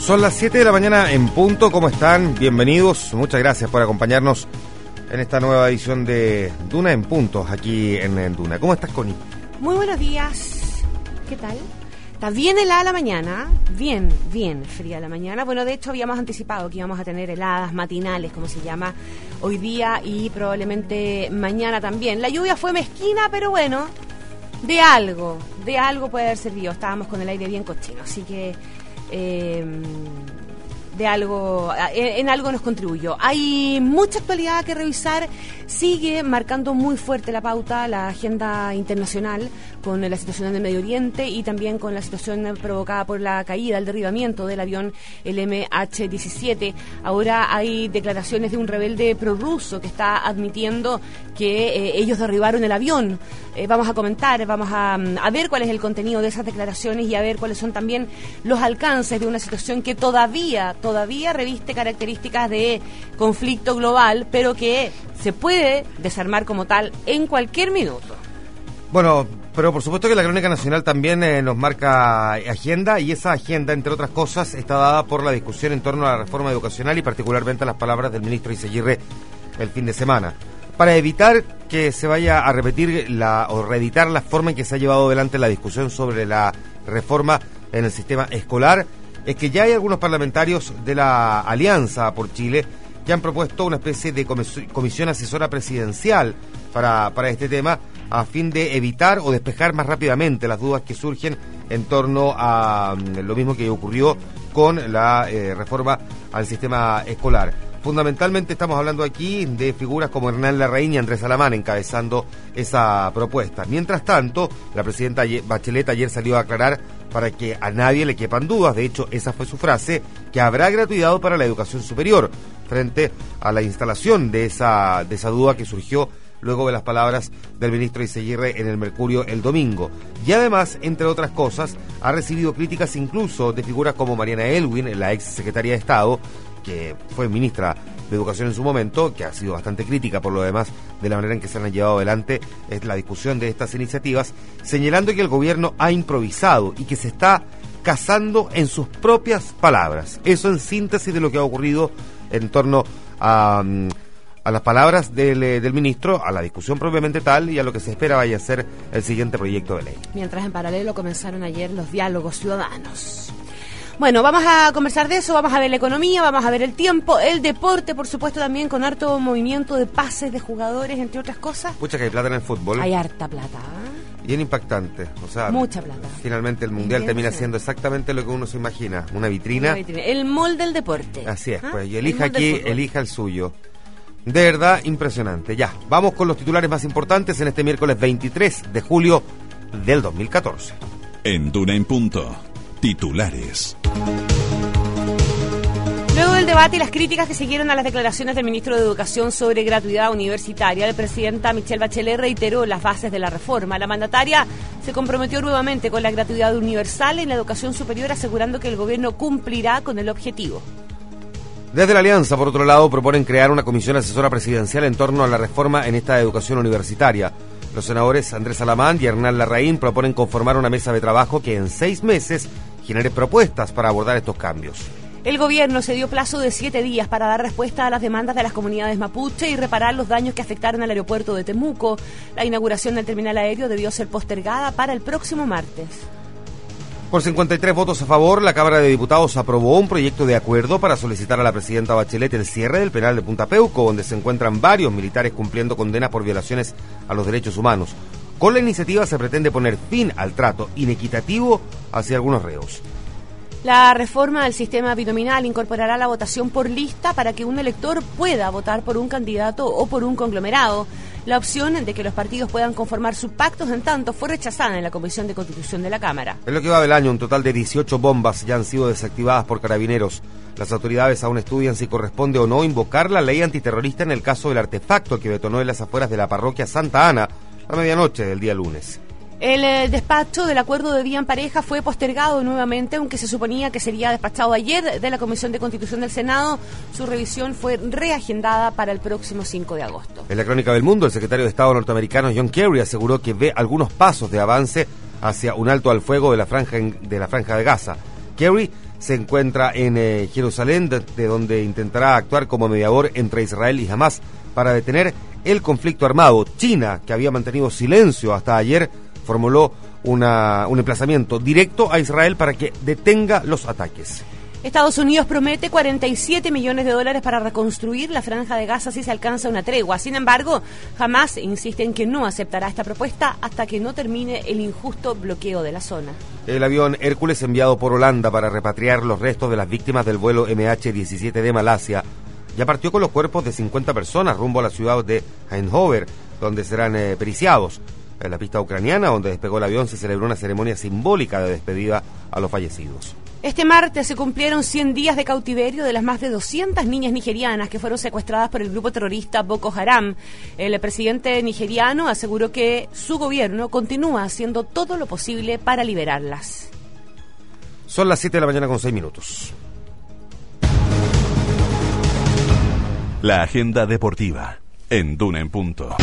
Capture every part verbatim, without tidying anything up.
Son las siete de la mañana en punto. ¿Cómo están? Bienvenidos. Muchas gracias por acompañarnos en esta nueva edición de Duna en Punto, aquí en, en Duna. ¿Cómo estás, Connie? Muy buenos días. ¿Qué tal? Está bien helada la mañana, bien, bien fría la mañana. Bueno, de hecho habíamos anticipado que íbamos a tener heladas matinales, como se llama, hoy día y probablemente mañana también. La lluvia fue mezquina, pero bueno, de algo, de algo puede haber servido. Estábamos con el aire bien cochino, así que eh, de algo, en algo nos contribuyó. Hay mucha actualidad que revisar. Sigue marcando muy fuerte la pauta la agenda internacional con la situación en el Medio Oriente y también con la situación provocada por la caída, el derribamiento del avión el eme hache diecisiete. Ahora hay declaraciones de un rebelde prorruso que está admitiendo que eh, ellos derribaron el avión. Eh, vamos a comentar, vamos a, a ver cuál es el contenido de esas declaraciones y a ver cuáles son también los alcances de una situación que todavía, todavía reviste características de conflicto global, pero que se puede desarmar como tal en cualquier minuto. Bueno, pero por supuesto que la Crónica Nacional también eh, nos marca agenda, y esa agenda, entre otras cosas, está dada por la discusión en torno a la reforma educacional y particularmente a las palabras del ministro Iseguirre el fin de semana. Para evitar que se vaya a repetir la, o reeditar la forma en que se ha llevado adelante la discusión sobre la reforma en el sistema escolar, es que ya hay algunos parlamentarios de la Alianza por Chile que han propuesto una especie de comis- comisión asesora presidencial para, para este tema, a fin de evitar o despejar más rápidamente las dudas que surgen en torno a um, lo mismo que ocurrió con la eh, reforma al sistema escolar. Fundamentalmente estamos hablando aquí de figuras como Hernán Larraín y Andrés Alamán encabezando esa propuesta. Mientras tanto, la presidenta Bachelet ayer salió a aclarar, para que a nadie le quepan dudas, de hecho esa fue su frase, que habrá gratuidad para la educación superior, frente a la instalación de esa, de esa duda que surgió luego de las palabras del ministro Iseguirre en el Mercurio el domingo. Y además, entre otras cosas, ha recibido críticas incluso de figuras como Mariana Elwin, la ex secretaria de Estado, que fue ministra de Educación en su momento, que ha sido bastante crítica por lo demás de la manera en que se han llevado adelante es la discusión de estas iniciativas, señalando que el gobierno ha improvisado y que se está casando en sus propias palabras. Eso en síntesis de lo que ha ocurrido en torno a, a las palabras del, del ministro, a la discusión propiamente tal y a lo que se espera vaya a ser el siguiente proyecto de ley. Mientras en paralelo comenzaron ayer los diálogos ciudadanos. Bueno, vamos a conversar de eso, vamos a ver la economía, vamos a ver el tiempo, el deporte, por supuesto también con harto movimiento de pases de jugadores, entre otras cosas. Pucha que hay plata en el fútbol. Hay harta plata, ¿eh? Bien impactante, o sea, mucha plata. Finalmente el mundial Bien, termina sí. siendo exactamente lo que uno se imagina, una vitrina. Una vitrina. El mall del deporte. Así es, ¿Ah? pues, y elija aquí, elija el suyo. De verdad, impresionante. Ya, vamos con los titulares más importantes en este miércoles veintitrés de julio del dos mil catorce. En Duna en Punto, titulares. Luego del debate y las críticas que siguieron a las declaraciones del ministro de Educación sobre gratuidad universitaria, la presidenta Michelle Bachelet reiteró las bases de la reforma. La mandataria se comprometió nuevamente con la gratuidad universal en la educación superior, asegurando que el gobierno cumplirá con el objetivo. Desde la Alianza, por otro lado, proponen crear una comisión asesora presidencial en torno a la reforma en esta educación universitaria. Los senadores Andrés Alamán y Hernán Larraín proponen conformar una mesa de trabajo que en seis meses genere propuestas para abordar estos cambios. El gobierno se dio plazo de siete días para dar respuesta a las demandas de las comunidades mapuche y reparar los daños que afectaron al aeropuerto de Temuco. La inauguración del terminal aéreo debió ser postergada para el próximo martes. Por cincuenta y tres votos a favor, la Cámara de Diputados aprobó un proyecto de acuerdo para solicitar a la presidenta Bachelet el cierre del penal de Punta Peuco, donde se encuentran varios militares cumpliendo condenas por violaciones a los derechos humanos. Con la iniciativa se pretende poner fin al trato inequitativo hacia algunos reos. La reforma del sistema binominal incorporará la votación por lista para que un elector pueda votar por un candidato o por un conglomerado. La opción de que los partidos puedan conformar sus pactos, en tanto, fue rechazada en la Comisión de Constitución de la Cámara. En lo que va del año, un total de dieciocho bombas ya han sido desactivadas por carabineros. Las autoridades aún estudian si corresponde o no invocar la ley antiterrorista en el caso del artefacto que detonó en las afueras de la parroquia Santa Ana a medianoche del día lunes. El eh, despacho del acuerdo de vía en pareja fue postergado nuevamente, aunque se suponía que sería despachado ayer de la Comisión de Constitución del Senado. Su revisión fue reagendada para el próximo cinco de agosto. En la Crónica del Mundo, el secretario de Estado norteamericano John Kerry aseguró que ve algunos pasos de avance hacia un alto al fuego de la franja, de la franja de Gaza. Kerry se encuentra en eh, Jerusalén, de, de donde intentará actuar como mediador entre Israel y Hamás para detener el conflicto armado. China, que había mantenido silencio hasta ayer, formuló una, un emplazamiento directo a Israel para que detenga los ataques. Estados Unidos promete cuarenta y siete millones de dólares para reconstruir la Franja de Gaza si se alcanza una tregua. Sin embargo, Hamás insiste en que no aceptará esta propuesta hasta que no termine el injusto bloqueo de la zona. El avión Hércules, enviado por Holanda para repatriar los restos de las víctimas del vuelo eme hache diecisiete de Malasia, ya partió con los cuerpos de cincuenta personas rumbo a la ciudad de Eindhoven, donde serán eh, periciados. En la pista ucraniana, donde despegó el avión, se celebró una ceremonia simbólica de despedida a los fallecidos. Este martes se cumplieron cien días de cautiverio de las más de doscientas niñas nigerianas que fueron secuestradas por el grupo terrorista Boko Haram. El presidente nigeriano aseguró que su gobierno continúa haciendo todo lo posible para liberarlas. Son las siete de la mañana con seis minutos. La agenda deportiva en Duna en Punto.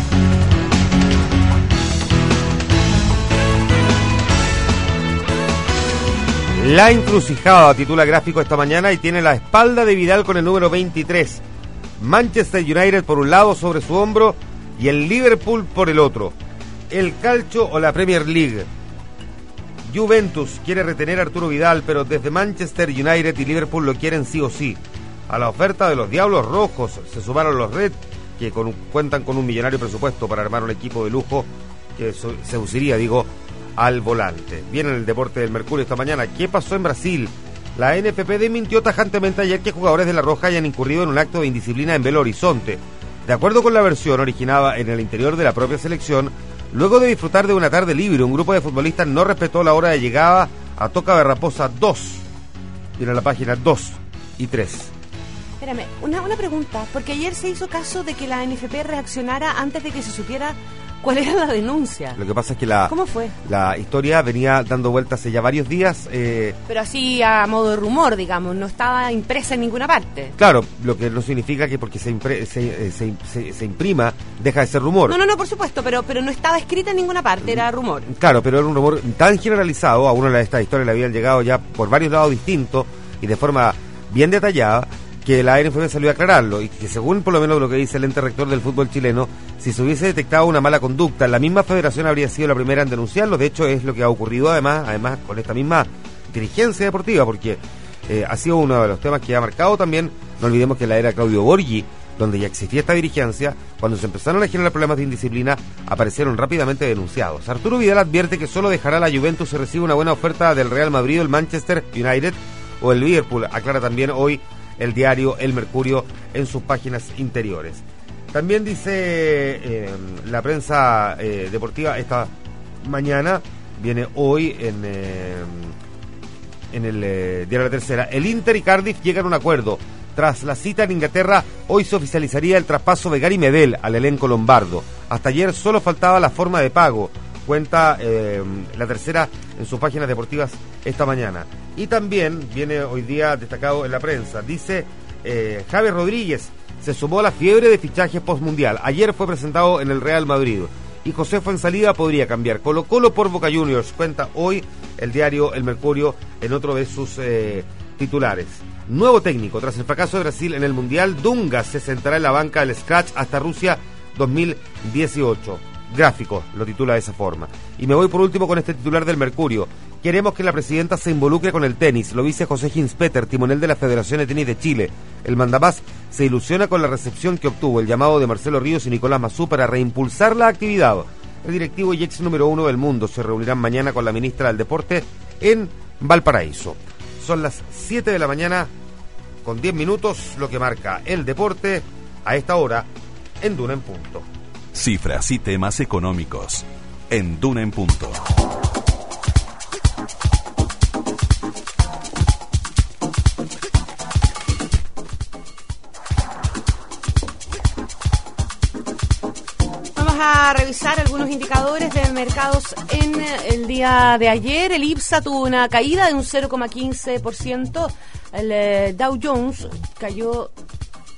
La encrucijada titula gráfico esta mañana y tiene la espalda de Vidal con el número veintitrés. Manchester United por un lado sobre su hombro y el Liverpool por el otro. El Calcio o la Premier League. Juventus quiere retener a Arturo Vidal, pero desde Manchester United y Liverpool lo quieren sí o sí. A la oferta de los Diablos Rojos se sumaron los Red, que con, cuentan con un millonario presupuesto para armar un equipo de lujo que se usaría, digo, al volante. Viene el deporte del Mercurio esta mañana. ¿Qué pasó en Brasil? La N F P desmintió tajantemente ayer que jugadores de La Roja hayan incurrido en un acto de indisciplina en Belo Horizonte. De acuerdo con la versión originada en el interior de la propia selección, luego de disfrutar de una tarde libre, un grupo de futbolistas no respetó la hora de llegada a Toca de Raposa dos. Tiene la página dos y tres. Espérame, una, una pregunta, porque ayer se hizo caso de que la N F P reaccionara antes de que se supiera cuál era la denuncia. Lo que pasa es que la, ¿Cómo fue? La historia venía dando vueltas hace ya varios días. Eh, Pero así a modo de rumor, digamos, no estaba impresa en ninguna parte. Claro, lo que no significa que porque se, impre, se, se, se, se imprima deja de ser rumor. No, no, no, por supuesto, pero, pero no estaba escrita en ninguna parte, era rumor. Claro, pero era un rumor tan generalizado, a uno de estas historias le habían llegado ya por varios lados distintos y de forma bien detallada, que la N F P salió a aclararlo y que según por lo menos lo que dice el ente rector del fútbol chileno, si se hubiese detectado una mala conducta, la misma federación habría sido la primera en denunciarlo. De hecho es lo que ha ocurrido además, además con esta misma dirigencia deportiva, porque eh, ha sido uno de los temas que ha marcado también, no olvidemos que la era Claudio Borghi, donde ya existía esta dirigencia, cuando se empezaron a generar problemas de indisciplina, aparecieron rápidamente denunciados. Arturo Vidal advierte que solo dejará a la Juventus si recibe una buena oferta del Real Madrid, el Manchester United o el Liverpool, aclara también hoy el diario El Mercurio en sus páginas interiores. También dice eh, la prensa eh, deportiva esta mañana, viene hoy en, eh, en el eh, diario La Tercera, el Inter y Cardiff llegan a un acuerdo. Tras la cita en Inglaterra, hoy se oficializaría el traspaso de Gary Medel al elenco lombardo. Hasta ayer solo faltaba la forma de pago, cuenta eh, La Tercera en sus páginas deportivas esta mañana. Y también viene hoy día destacado en la prensa, dice eh, Javier Rodríguez se sumó a la fiebre de fichajes postmundial. Ayer fue presentado en el Real Madrid y José Fuenzalida podría cambiar Colo Colo por Boca Juniors, cuenta hoy el diario El Mercurio en otro de sus eh, titulares. Nuevo técnico, tras el fracaso de Brasil en el Mundial, Dunga se sentará en la banca del Scratch hasta Rusia dos mil dieciocho. Gráfico, lo titula de esa forma. Y me voy por último con este titular del Mercurio. Queremos que la presidenta se involucre con el tenis, lo dice José Hinspeter, timonel de la Federación de Tenis de Chile. El mandamás se ilusiona con la recepción que obtuvo el llamado de Marcelo Ríos y Nicolás Mazú para reimpulsar la actividad. El directivo y ex número uno del mundo se reunirán mañana con la ministra del Deporte en Valparaíso. Son las siete de la mañana con diez minutos, lo que marca el deporte a esta hora en Duna en Punto. Cifras y temas económicos en Duna en Punto. Vamos a revisar algunos indicadores de mercados en el día de ayer. El IPSA tuvo una caída de un cero coma quince por ciento. El eh, Dow Jones cayó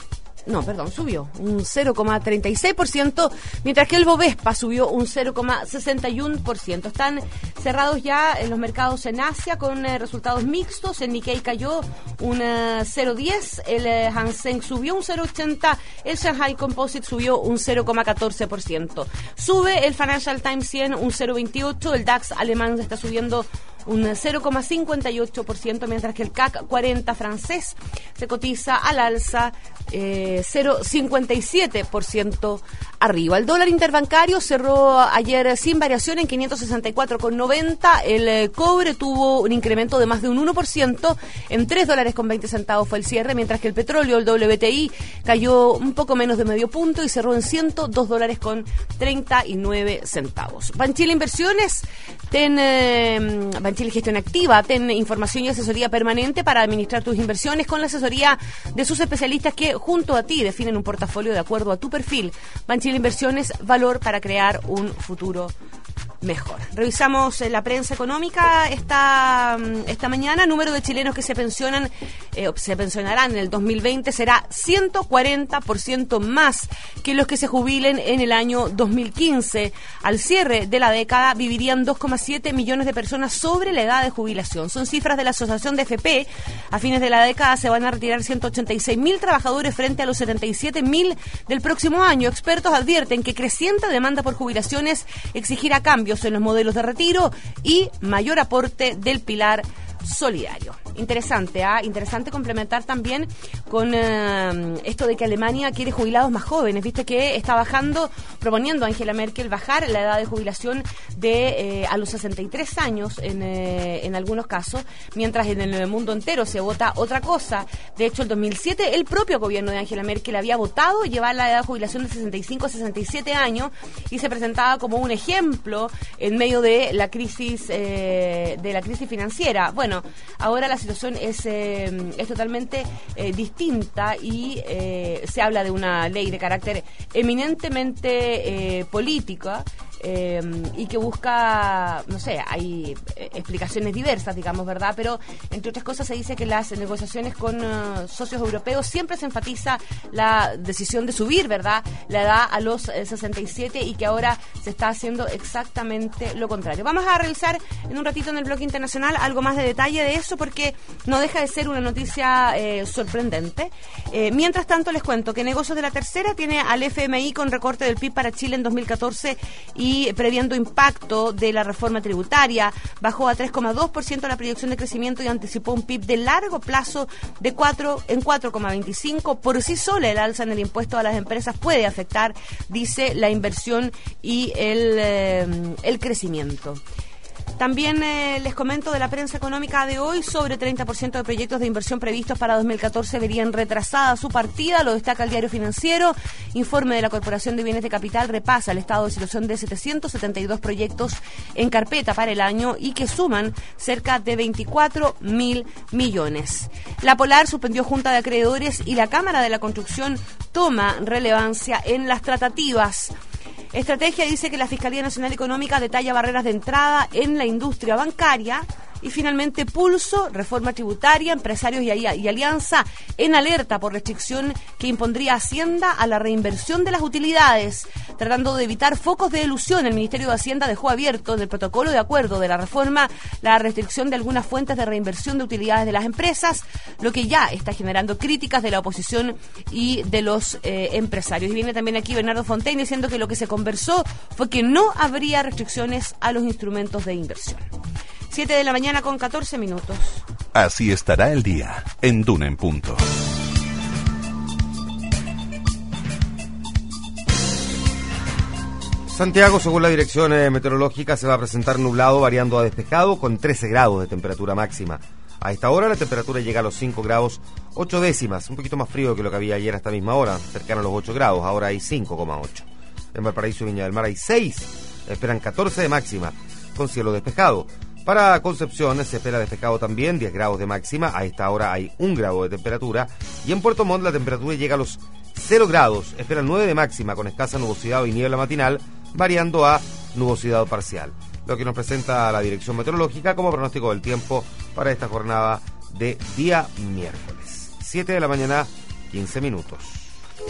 No, perdón, subió un cero coma treinta y seis por ciento, mientras que el Bovespa subió un cero coma sesenta y uno por ciento. Están cerrados ya en los mercados en Asia con eh, resultados mixtos. El Nikkei cayó un eh, cero coma diez, el eh, Hang Seng subió un cero coma ochenta, el Shanghai Composite subió un cero coma catorce por ciento. Sube el Financial Times cien un cero coma veintiocho, el DAX alemán está subiendo un cero coma cincuenta y ocho por ciento, mientras que el C A C cuarenta francés se cotiza al alza eh, cero coma cincuenta y siete por ciento arriba. El dólar interbancario cerró ayer sin variación en quinientos sesenta y cuatro con noventa. El eh, cobre tuvo un incremento de más de un uno por ciento, en tres dólares con veinte centavos fue el cierre, mientras que el petróleo, el W T I, cayó un poco menos de medio punto y cerró en ciento dos dólares con treinta y nueve centavos. Banchile Inversiones, ten eh, Banchile Gestión Activa, ten información y asesoría permanente para administrar tus inversiones con la asesoría de sus especialistas que junto a ti definen un portafolio de acuerdo a tu perfil. Banchile Inversiones, valor para crear un futuro mejor. Revisamos eh, la prensa económica esta, esta mañana. Número de chilenos que se pensionan, eh, se pensionarán en el dos mil veinte será ciento cuarenta por ciento más que los que se jubilen en el año dos mil quince. Al cierre de la década vivirían dos coma siete millones de personas sobre la edad de jubilación. Son cifras de la Asociación de F P. A fines de la década se van a retirar ciento ochenta y seis mil trabajadores frente a los setenta y siete mil del próximo año. Expertos advierten que creciente demanda por jubilaciones exigirá cambios en los modelos de retiro y mayor aporte del pilar solidario. Interesante, ¿ah? ¿eh? Interesante complementar también con eh, esto de que Alemania quiere jubilados más jóvenes. Viste que está bajando, proponiendo a Angela Merkel bajar la edad de jubilación de eh, a los sesenta y tres años en, eh, en algunos casos, mientras en el mundo entero se vota otra cosa. De hecho, el dos mil siete el propio gobierno de Angela Merkel había votado llevar la edad de jubilación de sesenta y cinco a sesenta y siete años y se presentaba como un ejemplo en medio de la crisis eh, de la crisis financiera. Bueno, ahora la situación es, eh, es totalmente eh, distinta y eh, se habla de una ley de carácter eminentemente eh, política eh, y que busca, no sé, hay eh, explicaciones diversas, digamos, ¿verdad? Pero, entre otras cosas, se dice que las negociaciones con uh, socios europeos siempre se enfatiza la decisión de subir, ¿verdad?, la edad a los eh, sesenta y siete y que ahora se está haciendo exactamente lo contrario. Vamos a revisar en un ratito en el bloque internacional algo más de detalle de eso porque no deja de ser una noticia eh, sorprendente. Eh, mientras tanto, les cuento que Negocios de la Tercera tiene al F M I con recorte del P I B para Chile en dos mil catorce y previendo impacto de la reforma tributaria. Bajó a tres coma dos por ciento la proyección de crecimiento y anticipó un P I B de largo plazo de cuatro en cuatro coma veinticinco. Por sí sola el alza en el impuesto a las empresas puede afectar, dice, la inversión y el, eh, el crecimiento. También eh, les comento de la prensa económica de hoy, sobre treinta por ciento de proyectos de inversión previstos para dos mil catorce verían retrasada su partida, lo destaca el Diario Financiero. Informe de la Corporación de Bienes de Capital repasa el estado de situación de setecientos setenta y dos proyectos en carpeta para el año y que suman cerca de veinticuatro mil millones. La Polar suspendió junta de acreedores y la Cámara de la Construcción toma relevancia en las tratativas. Estrategia dice que la Fiscalía Nacional Económica detalla barreras de entrada en la industria bancaria. Y finalmente, Pulso, reforma tributaria, empresarios y, y alianza en alerta por restricción que impondría Hacienda a la reinversión de las utilidades. Tratando de evitar focos de elusión, el Ministerio de Hacienda dejó abierto en el protocolo de acuerdo de la reforma la restricción de algunas fuentes de reinversión de utilidades de las empresas, lo que ya está generando críticas de la oposición y de los eh, empresarios. Y viene también aquí Bernardo Fontaine diciendo que lo que se conversó fue que no habría restricciones a los instrumentos de inversión. siete de la mañana con catorce minutos. Así estará el día en Duna en Punto. Santiago, según la dirección meteorológica, se va a presentar nublado variando a despejado con trece grados de temperatura máxima. A esta hora la temperatura llega a los cinco grados ocho décimas, un poquito más frío que lo que había ayer a esta misma hora, cercano a los ocho grados, ahora hay cinco coma ocho. En Valparaíso y Viña del Mar hay seis, esperan catorce de máxima, con cielo despejado. Para Concepción se espera despejado también, diez grados de máxima, a esta hora hay un grado de temperatura. Y en Puerto Montt la temperatura llega a los cero grados, esperan nueve de máxima, con escasa nubosidad y niebla matinal, variando a nubosidad parcial. Lo que nos presenta la dirección meteorológica como pronóstico del tiempo para esta jornada de día miércoles. siete de la mañana, quince minutos.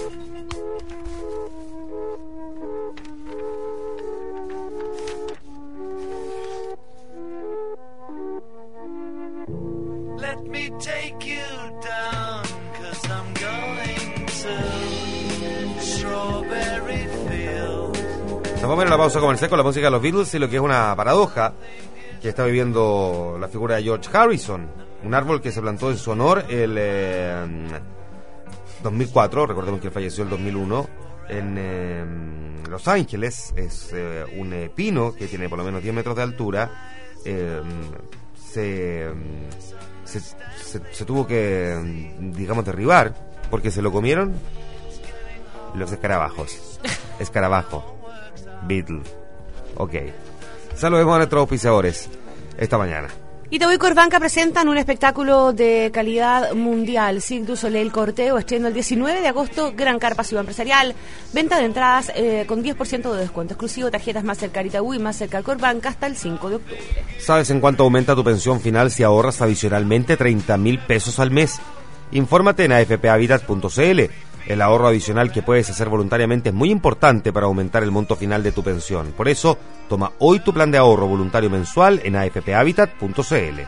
Nos vamos a ir a la pausa comercial con la música de los Beatles y lo que es una paradoja que está viviendo la figura de George Harrison, un árbol que se plantó en su honor el eh, dos mil cuatro, recordemos que él falleció el dos mil uno, en eh, Los Ángeles. Es eh, un eh, pino que tiene por lo menos diez metros de altura. eh, se, se, se, se tuvo que, digamos, derribar porque se lo comieron los escarabajos. Escarabajo. Beatle. Ok. Saludemos a nuestros auspiciadores esta mañana. Itaú y Corbanca presentan un espectáculo de calidad mundial. Cirque du Soleil Corteo estreno el diecinueve de agosto, Gran Carpa Ciudad Empresarial. Venta de entradas eh, con diez por ciento de descuento exclusivo, tarjetas Mastercard Itaú y Mastercard Corbanca hasta el cinco de octubre. ¿Sabes en cuánto aumenta tu pensión final si ahorras adicionalmente treinta mil pesos al mes? Infórmate en a f p habitat punto c l. El ahorro adicional que puedes hacer voluntariamente es muy importante para aumentar el monto final de tu pensión. Por eso, toma hoy tu plan de ahorro voluntario mensual en a f p habitat punto c l.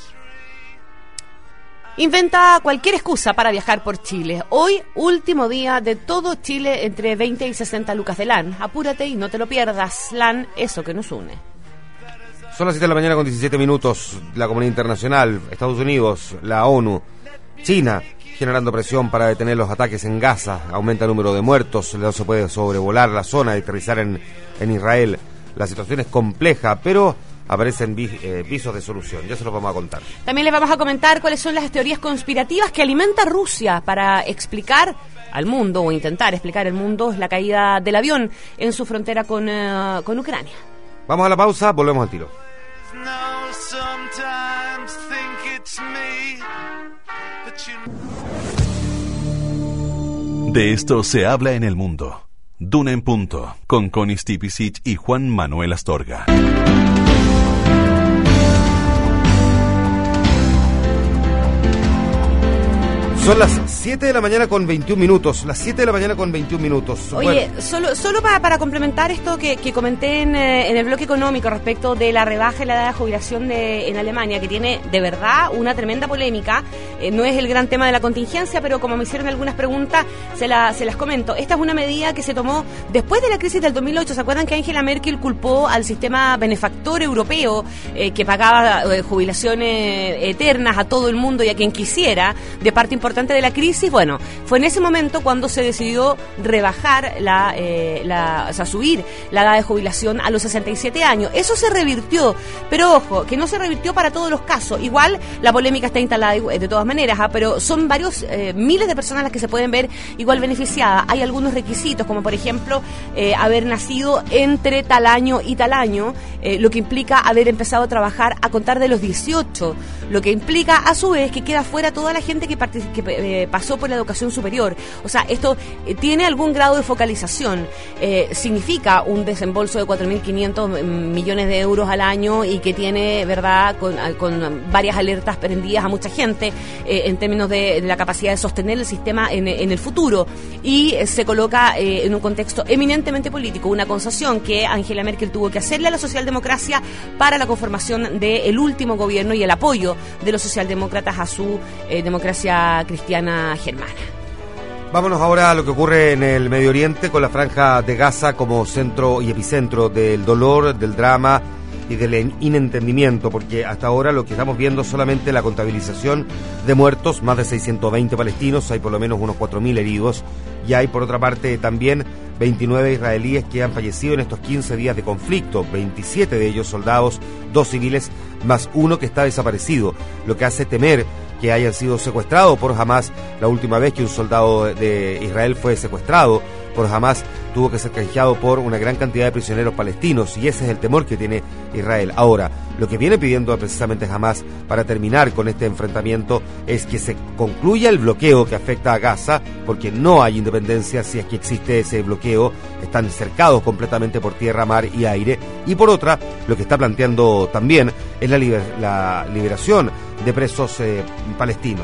Inventa cualquier excusa para viajar por Chile. Hoy, último día de todo Chile entre veinte y sesenta lucas de LAN. Apúrate y no te lo pierdas. LAN, eso que nos une. Son las siete de la mañana con diecisiete minutos. La comunidad internacional, Estados Unidos, la ONU, China, generando presión para detener los ataques en Gaza. Aumenta el número de muertos, no se puede sobrevolar la zona y aterrizar en, en Israel. La situación es compleja, pero aparecen vis, eh, visos de solución. Ya se los vamos a contar. También les vamos a comentar cuáles son las teorías conspirativas que alimenta Rusia para explicar al mundo, o intentar explicar al mundo, la caída del avión en su frontera con, uh, con Ucrania. Vamos a la pausa, volvemos al tiro. De esto se habla en el mundo. Duna en punto, con Connie Stipicic y Juan Manuel Astorga. Son las siete de la mañana con veintiún minutos. Las siete de la mañana con veintiún minutos. Oye, bueno. solo solo para, para complementar esto que, que comenté en, eh, en el bloque económico respecto de la rebaja en la edad de jubilación de, en Alemania, que tiene de verdad una tremenda polémica. Eh, no es el gran tema de la contingencia, pero como me hicieron algunas preguntas, se, la, se las comento. Esta es una medida que se tomó después de la crisis del dos mil ocho. ¿Se acuerdan que Angela Merkel culpó al sistema benefactor europeo eh, que pagaba eh, jubilaciones eternas a todo el mundo y a quien quisiera, de parte importante de la crisis? Bueno, fue en ese momento cuando se decidió rebajar la, eh, la, o sea, subir la edad de jubilación a los sesenta y siete años. Eso se revirtió, pero ojo, que no se revirtió para todos los casos. Igual la polémica está instalada de todas maneras, ¿eh? Pero son varios eh, miles de personas las que se pueden ver igual beneficiadas. Hay algunos requisitos, como por ejemplo eh, haber nacido entre tal año y tal año, eh, lo que implica haber empezado a trabajar a contar de los dieciocho, lo que implica a su vez que queda fuera toda la gente que participa, que eh, pasó por la educación superior. O sea, esto eh, tiene algún grado de focalización. Eh, significa un desembolso de cuatro mil quinientos millones de euros al año y que tiene, ¿verdad?, con, con varias alertas prendidas a mucha gente eh, en términos de, de la capacidad de sostener el sistema en, en el futuro. Y eh, se coloca eh, en un contexto eminentemente político, una concesión que Angela Merkel tuvo que hacerle a la socialdemocracia para la conformación del último gobierno y el apoyo de los socialdemócratas a su eh, democracia cristiana germana. Vámonos ahora a lo que ocurre en el Medio Oriente, con la Franja de Gaza como centro y epicentro del dolor, del drama y del inentendimiento, porque hasta ahora lo que estamos viendo es solamente la contabilización de muertos, más de seiscientos veinte palestinos, hay por lo menos unos cuatro mil heridos, y hay por otra parte también veintinueve israelíes que han fallecido en estos quince días de conflicto, veintisiete de ellos soldados, dos civiles, más uno que está desaparecido, lo que hace temer que hayan sido secuestrados por Hamas. La última vez que un soldado de Israel fue secuestrado por Hamas tuvo que ser canjeado por una gran cantidad de prisioneros palestinos, y ese es el temor que tiene Israel. Ahora, lo que viene pidiendo precisamente Hamas para terminar con este enfrentamiento es que se concluya el bloqueo que afecta a Gaza, porque no hay independencia si es que existe ese bloqueo, están cercados completamente por tierra, mar y aire, y por otra, lo que está planteando también es la, liber- la liberación de presos eh, palestinos.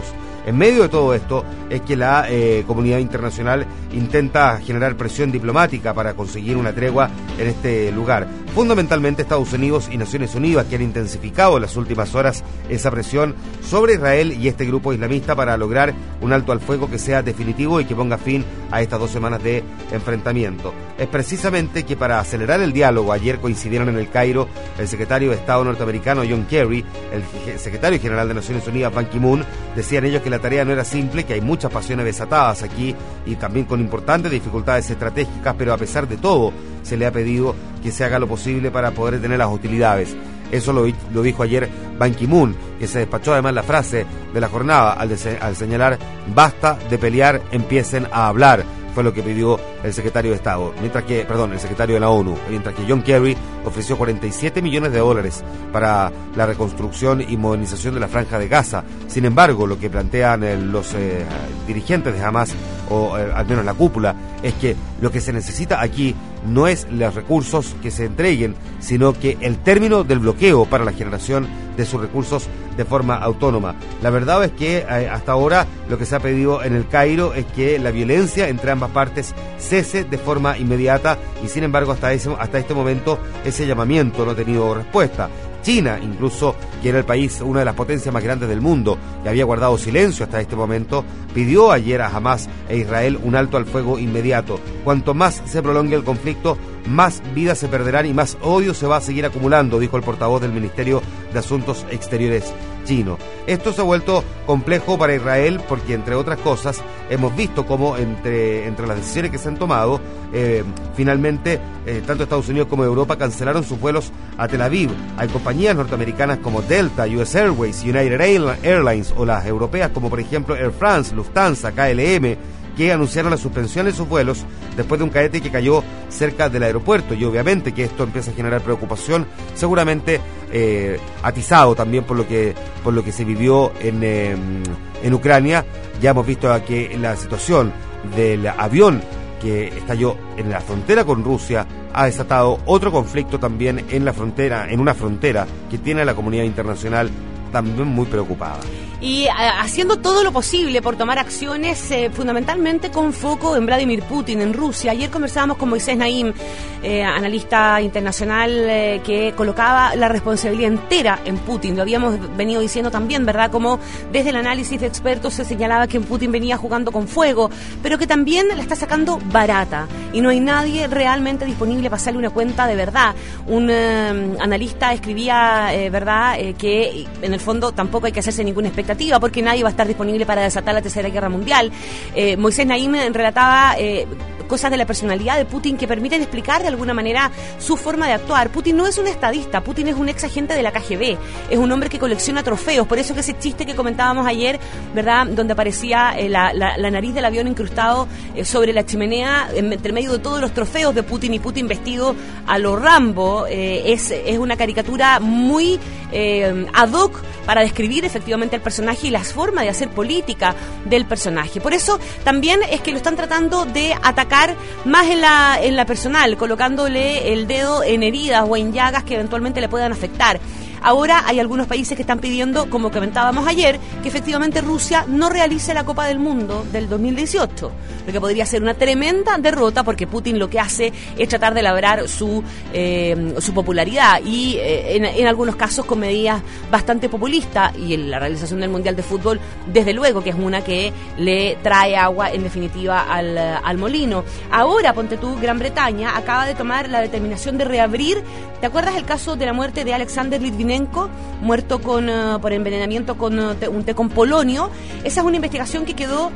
En medio de todo esto es que la eh, comunidad internacional intenta generar presión diplomática para conseguir una tregua en este lugar. Fundamentalmente Estados Unidos y Naciones Unidas, que han intensificado en las últimas horas esa presión sobre Israel y este grupo islamista para lograr un alto al fuego que sea definitivo y que ponga fin a estas dos semanas de enfrentamiento. Es precisamente que para acelerar el diálogo, ayer coincidieron en el Cairo el secretario de Estado norteamericano John Kerry, el secretario general de Naciones Unidas Ban Ki-moon. Decían ellos que la tarea no era simple, que hay muchas pasiones desatadas aquí y también con importantes dificultades estratégicas, pero a pesar de todo se le ha pedido que se haga lo posible para poder detener las hostilidades. Eso lo, lo dijo ayer Ban Ki-moon, que se despachó además la frase de la jornada al, de, al señalar: basta de pelear, empiecen a hablar. Fue lo que pidió el secretario de Estado, mientras que, perdón, el secretario de la ONU, mientras que John Kerry ofreció cuarenta y siete millones de dólares para la reconstrucción y modernización de la Franja de Gaza. Sin embargo, lo que plantean eh, los eh, dirigentes de Hamas, o eh, al menos la cúpula, es que lo que se necesita aquí no es los recursos que se entreguen, sino que el término del bloqueo para la generación de sus recursos de forma autónoma. La verdad es que eh, hasta ahora lo que se ha pedido en el Cairo es que la violencia entre ambas partes cese de forma inmediata y sin embargo hasta, ese, hasta este momento ese llamamiento no ha tenido respuesta. China, incluso, que era el país, una de las potencias más grandes del mundo, y había guardado silencio hasta este momento, pidió ayer a Hamas e Israel un alto al fuego inmediato. Cuanto más se prolongue el conflicto, más vidas se perderán y más odio se va a seguir acumulando, dijo el portavoz del Ministerio de Asuntos Exteriores chino. Esto se ha vuelto complejo para Israel porque, entre otras cosas, hemos visto cómo entre, entre las decisiones que se han tomado, eh, finalmente, eh, tanto Estados Unidos como Europa cancelaron sus vuelos a Tel Aviv. Hay compañías norteamericanas como Delta, U S Airways, United Airlines o las europeas como por ejemplo Air France, Lufthansa, K L M, que anunciaron la suspensión de sus vuelos después de un cohete que cayó cerca del aeropuerto, y obviamente que esto empieza a generar preocupación, seguramente eh, atizado también por lo que por lo que se vivió en, eh, en Ucrania. Ya hemos visto que la situación del avión que estalló en la frontera con Rusia ha desatado otro conflicto también en la frontera, en una frontera que tiene a la comunidad internacional también muy preocupada. Y eh, haciendo todo lo posible por tomar acciones eh, fundamentalmente con foco en Vladimir Putin, en Rusia. Ayer conversábamos con Moisés Naim, eh, analista internacional, eh, que colocaba la responsabilidad entera en Putin. Lo habíamos venido diciendo también, ¿verdad? Como desde el análisis de expertos se señalaba que Putin venía jugando con fuego, pero que también la está sacando barata y no hay nadie realmente disponible para hacerle una cuenta de verdad. Un eh, analista escribía, eh, ¿verdad?, eh, que en el fondo tampoco hay que hacerse ninguna expectativa porque nadie va a estar disponible para desatar la Tercera Guerra Mundial. Eh, Moisés Naim relataba eh, cosas de la personalidad de Putin que permiten explicar de alguna manera su forma de actuar. Putin no es un estadista, Putin es un ex agente de la K G B, es un hombre que colecciona trofeos, por eso que ese chiste que comentábamos ayer, ¿verdad?, donde aparecía eh, la, la, la nariz del avión incrustado eh, sobre la chimenea, entre medio de todos los trofeos de Putin y Putin vestido a lo Rambo, eh, es, es una caricatura muy eh, ad hoc para describir efectivamente el personaje y las formas de hacer política del personaje. Por eso también es que lo están tratando de atacar más en la, en la personal, colocándole el dedo en heridas o en llagas que eventualmente le puedan afectar. Ahora hay algunos países que están pidiendo, como comentábamos ayer, que efectivamente Rusia no realice la Copa del Mundo del dos mil dieciocho, lo que podría ser una tremenda derrota porque Putin lo que hace es tratar de labrar su eh, su popularidad y eh, en, en algunos casos con medidas bastante populistas, y en la realización del Mundial de Fútbol desde luego que es una que le trae agua en definitiva al, al molino. Ahora, ponte tú, Gran Bretaña acaba de tomar la determinación de reabrir. ¿Te acuerdas el caso de la muerte de Alexander Litvinenko, muerto con uh, por envenenamiento con uh, te, un té con polonio? Esa es una investigación que quedó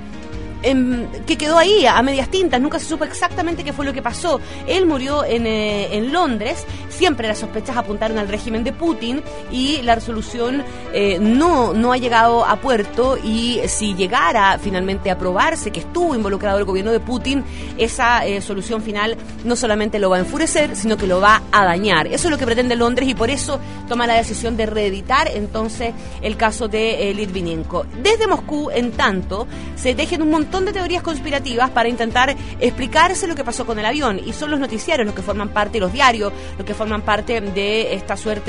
En, que quedó ahí a medias tintas, nunca se supo exactamente qué fue lo que pasó. Él murió en, eh, en Londres, siempre las sospechas apuntaron al régimen de Putin y la resolución eh, no, no ha llegado a puerto, y si llegara finalmente a probarse que estuvo involucrado el gobierno de Putin, esa eh, solución final no solamente lo va a enfurecer, sino que lo va a dañar. Eso es lo que pretende Londres y por eso toma la decisión de reeditar entonces el caso de eh, Litvinenko. Desde Moscú, en tanto, se tejen un montón montón de teorías conspirativas para intentar explicarse lo que pasó con el avión, y son los noticiarios los que forman parte, los diarios, los que forman parte de esta suerte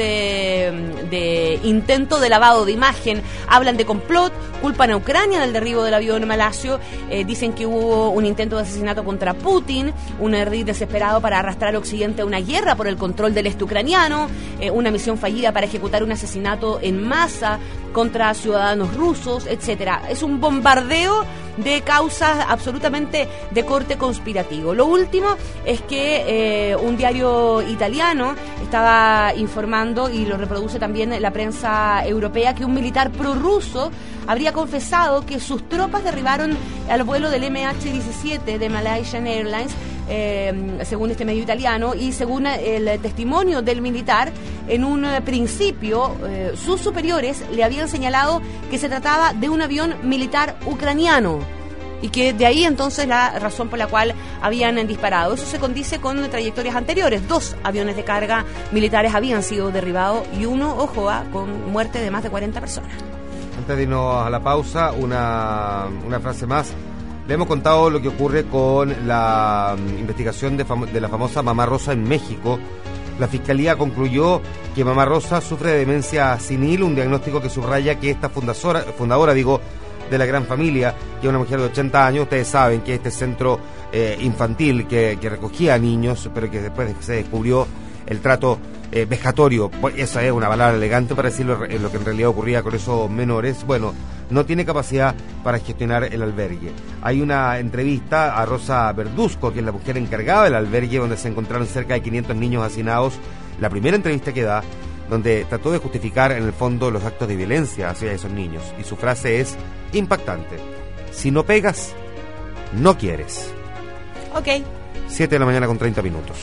de intento de lavado de imagen. Hablan de complot, culpan a Ucrania del derribo del avión malasio, eh, dicen que hubo un intento de asesinato contra Putin, un ardid desesperado para arrastrar a Occidente a una guerra por el control del este ucraniano, eh, una misión fallida para ejecutar un asesinato en masa contra ciudadanos rusos, etcétera. Es un bombardeo de causas absolutamente de corte conspirativo. Lo último es que eh, un diario italiano estaba informando, y lo reproduce también la prensa europea, que un militar prorruso habría confesado que sus tropas derribaron al vuelo del eme hache diecisiete de Malaysian Airlines, eh, según este medio italiano, y según el testimonio del militar, en un principio eh, sus superiores le habían señalado que se trataba de un avión militar ucraniano, y que de ahí entonces la razón por la cual habían disparado. Eso se condice con trayectorias anteriores. Dos aviones de carga militares habían sido derribados, y uno, ojo, ah, con muerte de más de cuarenta personas. Antes de irnos a la pausa, una, una frase más. Le hemos contado lo que ocurre con la investigación de, fam- de la famosa Mamá Rosa en México. La Fiscalía concluyó que Mamá Rosa sufre de demencia senil, un diagnóstico que subraya que esta fundadora, fundadora digo, de la Gran Familia, que es una mujer de ochenta años. Ustedes saben que este centro eh, infantil que, que recogía niños, pero que después se descubrió el trato eh, vejatorio, pues esa es una palabra elegante para decirlo, lo que en realidad ocurría con esos menores. Bueno, no tiene capacidad para gestionar el albergue. Hay una entrevista a Rosa Verduzco, que es la mujer encargada del albergue, donde se encontraron cerca de quinientos niños hacinados. La primera entrevista que da, donde trató de justificar en el fondo los actos de violencia hacia esos niños, y su frase es impactante: si no pegas, no quieres. Ok. siete de la mañana con treinta minutos.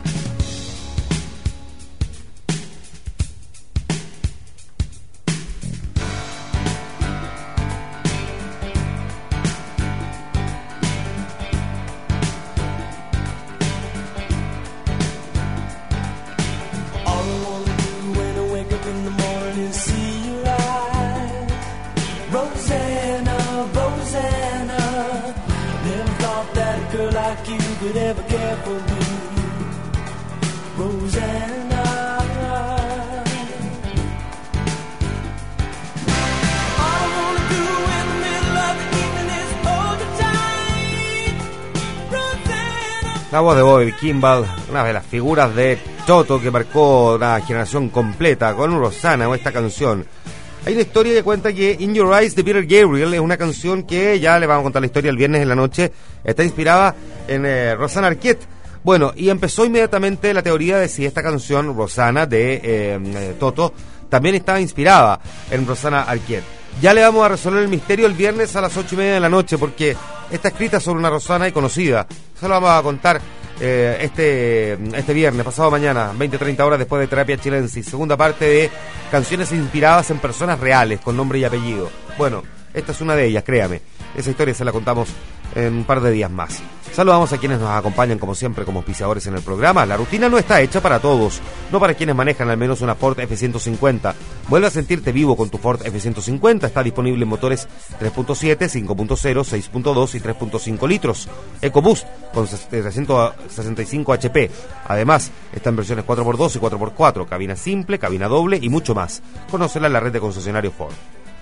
La voz de Bobby Kimball, una de las figuras de Toto que marcó una generación completa con Rosanna o esta canción. Hay una historia que cuenta que In Your Eyes de Peter Gabriel es una canción que, ya le vamos a contar la historia el viernes en la noche, está inspirada en eh, Rosanna Arquette. Bueno, y empezó inmediatamente la teoría de si esta canción, Rosanna, de eh, eh, Toto, también estaba inspirada en Rosanna Arquette. Ya le vamos a resolver el misterio el viernes a las ocho y media de la noche, porque está escrita sobre una Rosanna y conocida. Se lo vamos a contar eh, este este viernes, pasado mañana, veinte a treinta horas después de Terapia Chilensis. Segunda parte de canciones inspiradas en personas reales, con nombre y apellido. Bueno, esta es una de ellas, créame. Esa historia se la contamos en un par de días más. Saludamos a quienes nos acompañan como siempre como auspiciadores en el programa. La rutina no está hecha para todos, no para quienes manejan al menos una Ford F ciento cincuenta. Vuelve a sentirte vivo con tu Ford F ciento cincuenta. Está disponible en motores tres punto siete, cinco punto cero, seis punto dos y tres punto cinco litros. EcoBoost con trescientos sesenta y cinco H P. Además, está en versiones cuatro por dos y cuatro por cuatro, cabina simple, cabina doble y mucho más. Conócela en la red de concesionarios Ford.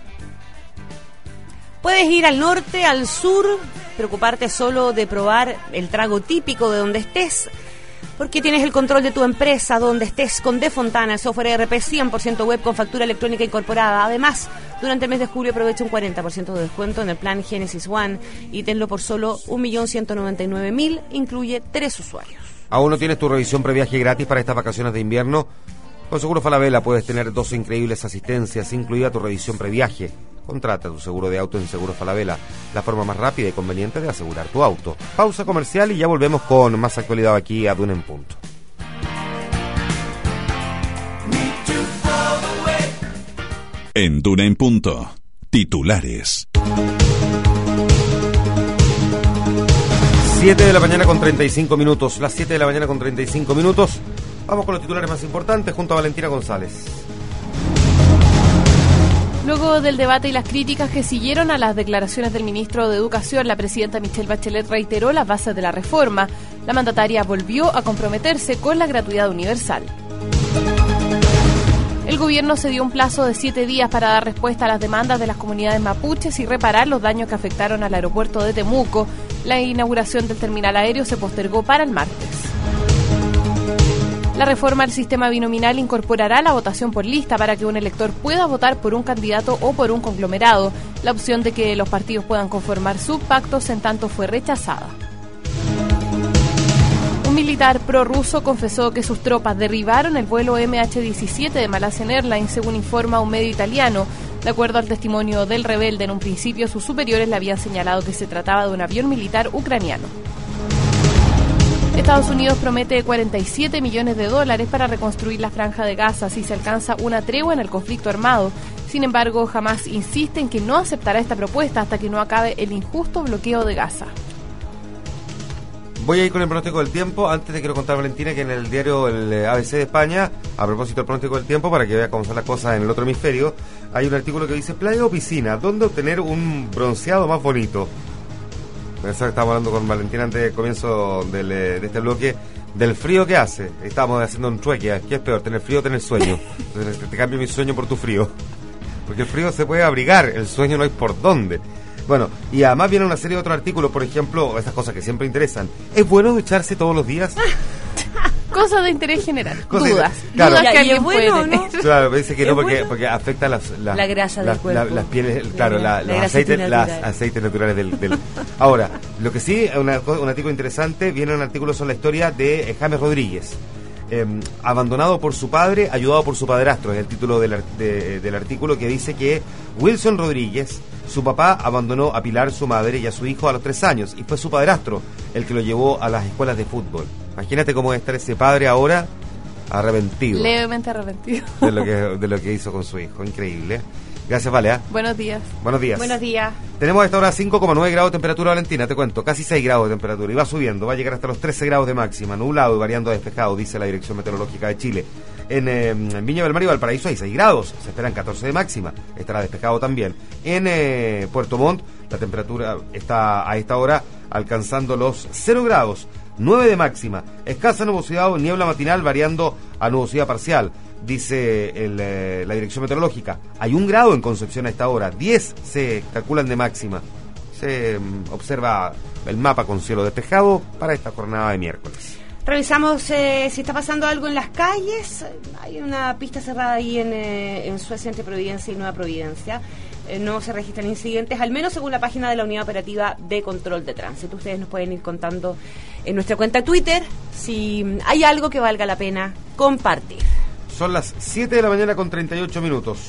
Puedes ir al norte, al sur, preocuparte solo de probar el trago típico de donde estés, porque tienes el control de tu empresa donde estés con De Fontana, el software E R P cien por ciento web con factura electrónica incorporada. Además, durante el mes de julio aprovecha un cuarenta por ciento de descuento en el plan Genesis One y tenlo por solo un millón ciento noventa y nueve mil, incluye tres usuarios. ¿Aún no tienes tu revisión previaje gratis para estas vacaciones de invierno? Con Seguro Falabella puedes tener dos increíbles asistencias, incluida tu revisión previaje. Contrata tu seguro de auto en Seguro Falabella, la forma más rápida y conveniente de asegurar tu auto. Pausa comercial y ya volvemos con más actualidad aquí a Duna en Punto. En Duna en Punto, titulares. siete de la mañana con treinta y cinco minutos. Las siete de la mañana con treinta y cinco minutos. Vamos con los titulares más importantes junto a Valentina González. Luego del debate y las críticas que siguieron a las declaraciones del ministro de Educación, la presidenta Michelle Bachelet reiteró las bases de la reforma. La mandataria volvió a comprometerse con la gratuidad universal. El gobierno se dio un plazo de siete días para dar respuesta a las demandas de las comunidades mapuches y reparar los daños que afectaron al aeropuerto de Temuco. La inauguración del terminal aéreo se postergó para el martes. La reforma al sistema binominal incorporará la votación por lista para que un elector pueda votar por un candidato o por un conglomerado. La opción de que los partidos puedan conformar subpactos en tanto fue rechazada. Un militar prorruso confesó que sus tropas derribaron el vuelo eme hache diecisiete de Malaysian Airlines, según informa un medio italiano. De acuerdo al testimonio del rebelde, en un principio sus superiores le habían señalado que se trataba de un avión militar ucraniano. Estados Unidos promete cuarenta y siete millones de dólares para reconstruir la Franja de Gaza si se alcanza una tregua en el conflicto armado. Sin embargo, Hamás insiste en que no aceptará esta propuesta hasta que no acabe el injusto bloqueo de Gaza. Voy a ir con el pronóstico del tiempo. Antes te quiero contar, Valentina, que en el diario el A B C de España, a propósito del pronóstico del tiempo, para que veas cómo son las cosas en el otro hemisferio, hay un artículo que dice: playa o piscina, ¿dónde obtener un bronceado más bonito? Eso que estábamos hablando con Valentina antes del comienzo del, de este bloque, del frío que hace. Estábamos haciendo un trueque. ¿Qué es peor, tener frío o tener sueño? Entonces, te cambio mi sueño por tu frío. Porque el frío se puede abrigar, el sueño no hay por dónde. Bueno, y además viene una serie de otros artículos, por ejemplo, esas cosas que siempre interesan. ¿Es bueno ducharse todos los días? Cosas de interés general. Cosas dudas. De, claro. Dudas que alguien bueno, puede tener. ¿no? Claro, dice que no, porque, bueno? porque afecta las, las, la grasa las, del cuerpo. La, las pieles, claro, la, la los aceites, las natural. aceites naturales del, del... Ahora, lo que sí, una, un artículo interesante, viene un artículo sobre la historia de James Rodríguez. Eh, abandonado por su padre, ayudado por su padrastro, es el título del, de, del artículo, que dice que Wilson Rodríguez, su papá, abandonó a Pilar, su madre, y a su hijo a los tres años, y fue su padrastro el que lo llevó a las escuelas de fútbol. Imagínate cómo debe estar ese padre ahora, arrepentido. Levemente arrepentido. De lo que, de lo que hizo con su hijo, increíble. Gracias, Vale. ¿eh? Buenos días. Buenos días. Buenos días. Tenemos a esta hora cinco coma nueve grados de temperatura, Valentina, te cuento, casi seis grados de temperatura, y va subiendo, va a llegar hasta los trece grados de máxima, nublado y variando a despejado, dice la Dirección Meteorológica de Chile. En, eh, en Viña del Mar y Valparaíso hay seis grados, se esperan catorce de máxima, estará despejado también. En eh, Puerto Montt la temperatura está a esta hora alcanzando los cero grados, nueve de máxima, escasa nubosidad o niebla matinal variando a nubosidad parcial. Dice el, eh, la Dirección Meteorológica, hay un grado en Concepción a esta hora, diez se calculan de máxima. Se um, observa el mapa con cielo despejado para esta jornada de miércoles. Revisamos eh, si está pasando algo en las calles. Hay una pista cerrada ahí en, eh, en Suecia entre Providencia y Nueva Providencia. Eh, no se registran incidentes, al menos según la página de la Unidad Operativa de Control de Tránsito. Ustedes nos pueden ir contando en nuestra cuenta Twitter si hay algo que valga la pena compartir. Son las siete de la mañana con treinta y ocho minutos.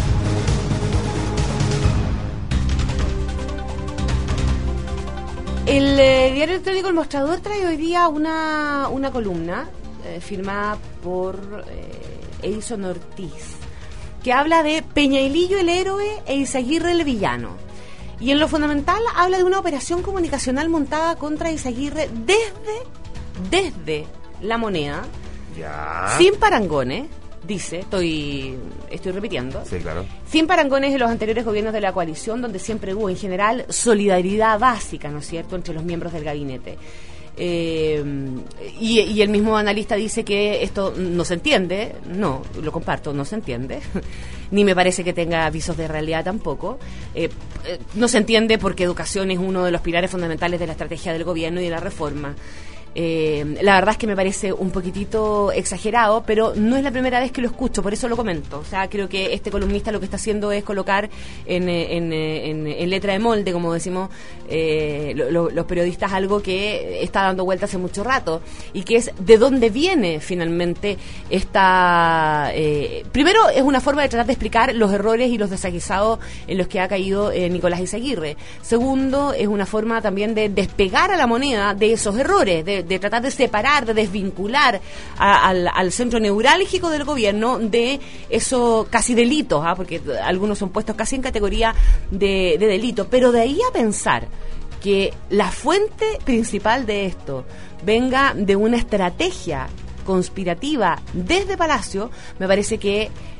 El eh, diario electrónico El Mostrador trae hoy día una, una columna eh, firmada por eh, Edison Ortiz, que habla de Peñailillo el héroe e Izaguirre el villano. Y en lo fundamental habla de una operación comunicacional montada contra Izaguirre desde, desde La Moneda, ya. sin parangones. Dice, estoy estoy repitiendo, sí, claro. sin parangones en los anteriores gobiernos de la coalición, donde siempre hubo en general solidaridad básica, ¿no es cierto?, entre los miembros del gabinete. Eh, y, y el mismo analista dice que esto no se entiende, no, lo comparto, no se entiende, ni me parece que tenga visos de realidad tampoco. Eh, eh, no se entiende porque educación es uno de los pilares fundamentales de la estrategia del gobierno y de la reforma. Eh, la verdad es que me parece un poquitito exagerado, pero no es la primera vez que lo escucho, por eso lo comento. O sea, creo que este columnista lo que está haciendo es colocar en, en, en, en letra de molde, como decimos eh, lo, lo, los periodistas, algo que está dando vuelta hace mucho rato, y que es de dónde viene finalmente esta... Eh, primero, es una forma de tratar de explicar los errores y los desaguisados en los que ha caído eh, Nicolás Izaguirre. Segundo, es una forma también de despegar a La Moneda de esos errores, de de tratar de separar, de desvincular a, al, al centro neurálgico del gobierno de esos casi delitos, ¿ah? Porque algunos son puestos casi en categoría de, de delito, pero de ahí a pensar que la fuente principal de esto venga de una estrategia conspirativa desde Palacio, me parece que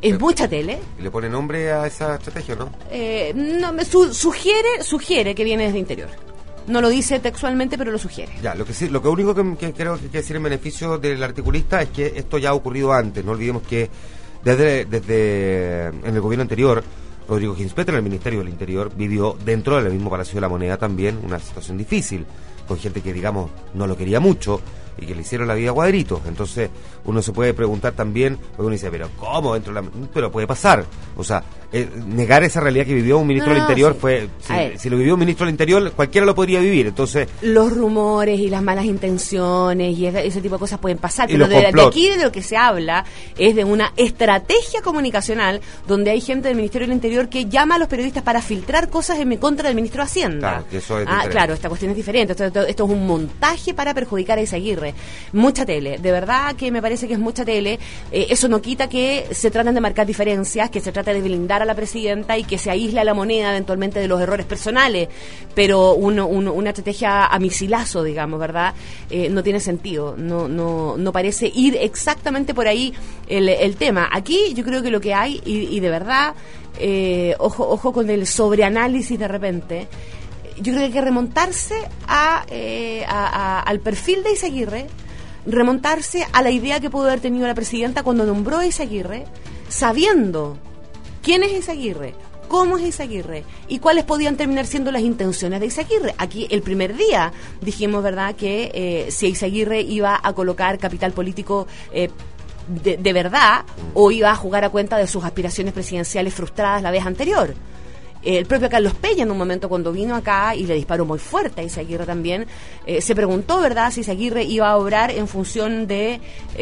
Es mucha tele. ¿Y le pone nombre a esa estrategia o no? Eh, no me su- sugiere, sugiere que viene desde interior. No lo dice textualmente, pero lo sugiere. Ya, lo que sí, lo que único que, que creo que hay que decir en beneficio del articulista es que esto ya ha ocurrido antes. No olvidemos que desde, desde en el gobierno anterior, Rodrigo Ginspeter, en el Ministerio del Interior, vivió dentro del mismo Palacio de la Moneda también una situación difícil, con gente que, digamos, no lo quería mucho y que le hicieron la vida a cuadritos. Entonces uno se puede preguntar también, porque uno dice, pero ¿cómo dentro de la...? Pero puede pasar. O sea, eh, negar esa realidad que vivió un ministro No, del Interior sí. fue... Si, si lo vivió un ministro del Interior, cualquiera lo podría vivir. Entonces... Los rumores y las malas intenciones y ese, ese tipo de cosas pueden pasar, Y pero los de, de complots. aquí de lo que se habla es de una estrategia comunicacional donde hay gente del Ministerio del Interior que llama a los periodistas para filtrar cosas en contra del ministro de Hacienda. Claro, que eso es ah, diferente. claro, esta cuestión es diferente. Esto, esto, esto es un montaje para perjudicar a Izaguirre. Mucha tele, de verdad que me parece que es mucha tele. Eh, eso no quita que se traten de marcar diferencias, que se trate de blindar a la presidenta y que se aísle a la moneda eventualmente de los errores personales, pero uno, uno, una estrategia a misilazo, digamos, ¿verdad? Eh, no tiene sentido, no, no, no parece ir exactamente por ahí el, el tema. Aquí yo creo que lo que hay, y, y de verdad, eh, ojo, ojo con el sobreanálisis de repente, yo creo que hay que remontarse a, eh, a, a, al perfil de Izaguirre, remontarse a la idea que pudo haber tenido la presidenta cuando nombró a Izaguirre, sabiendo quién es Izaguirre, cómo es Izaguirre y cuáles podían terminar siendo las intenciones de Izaguirre. Aquí el primer día dijimos, ¿verdad?, que eh, si Izaguirre iba a colocar capital político eh, de, de verdad o iba a jugar a cuenta de sus aspiraciones presidenciales frustradas la vez anterior. El propio Carlos Peña en un momento cuando vino acá y le disparó muy fuerte a Izaguirre también, eh, se preguntó, ¿verdad?, si Izaguirre iba a obrar en función de,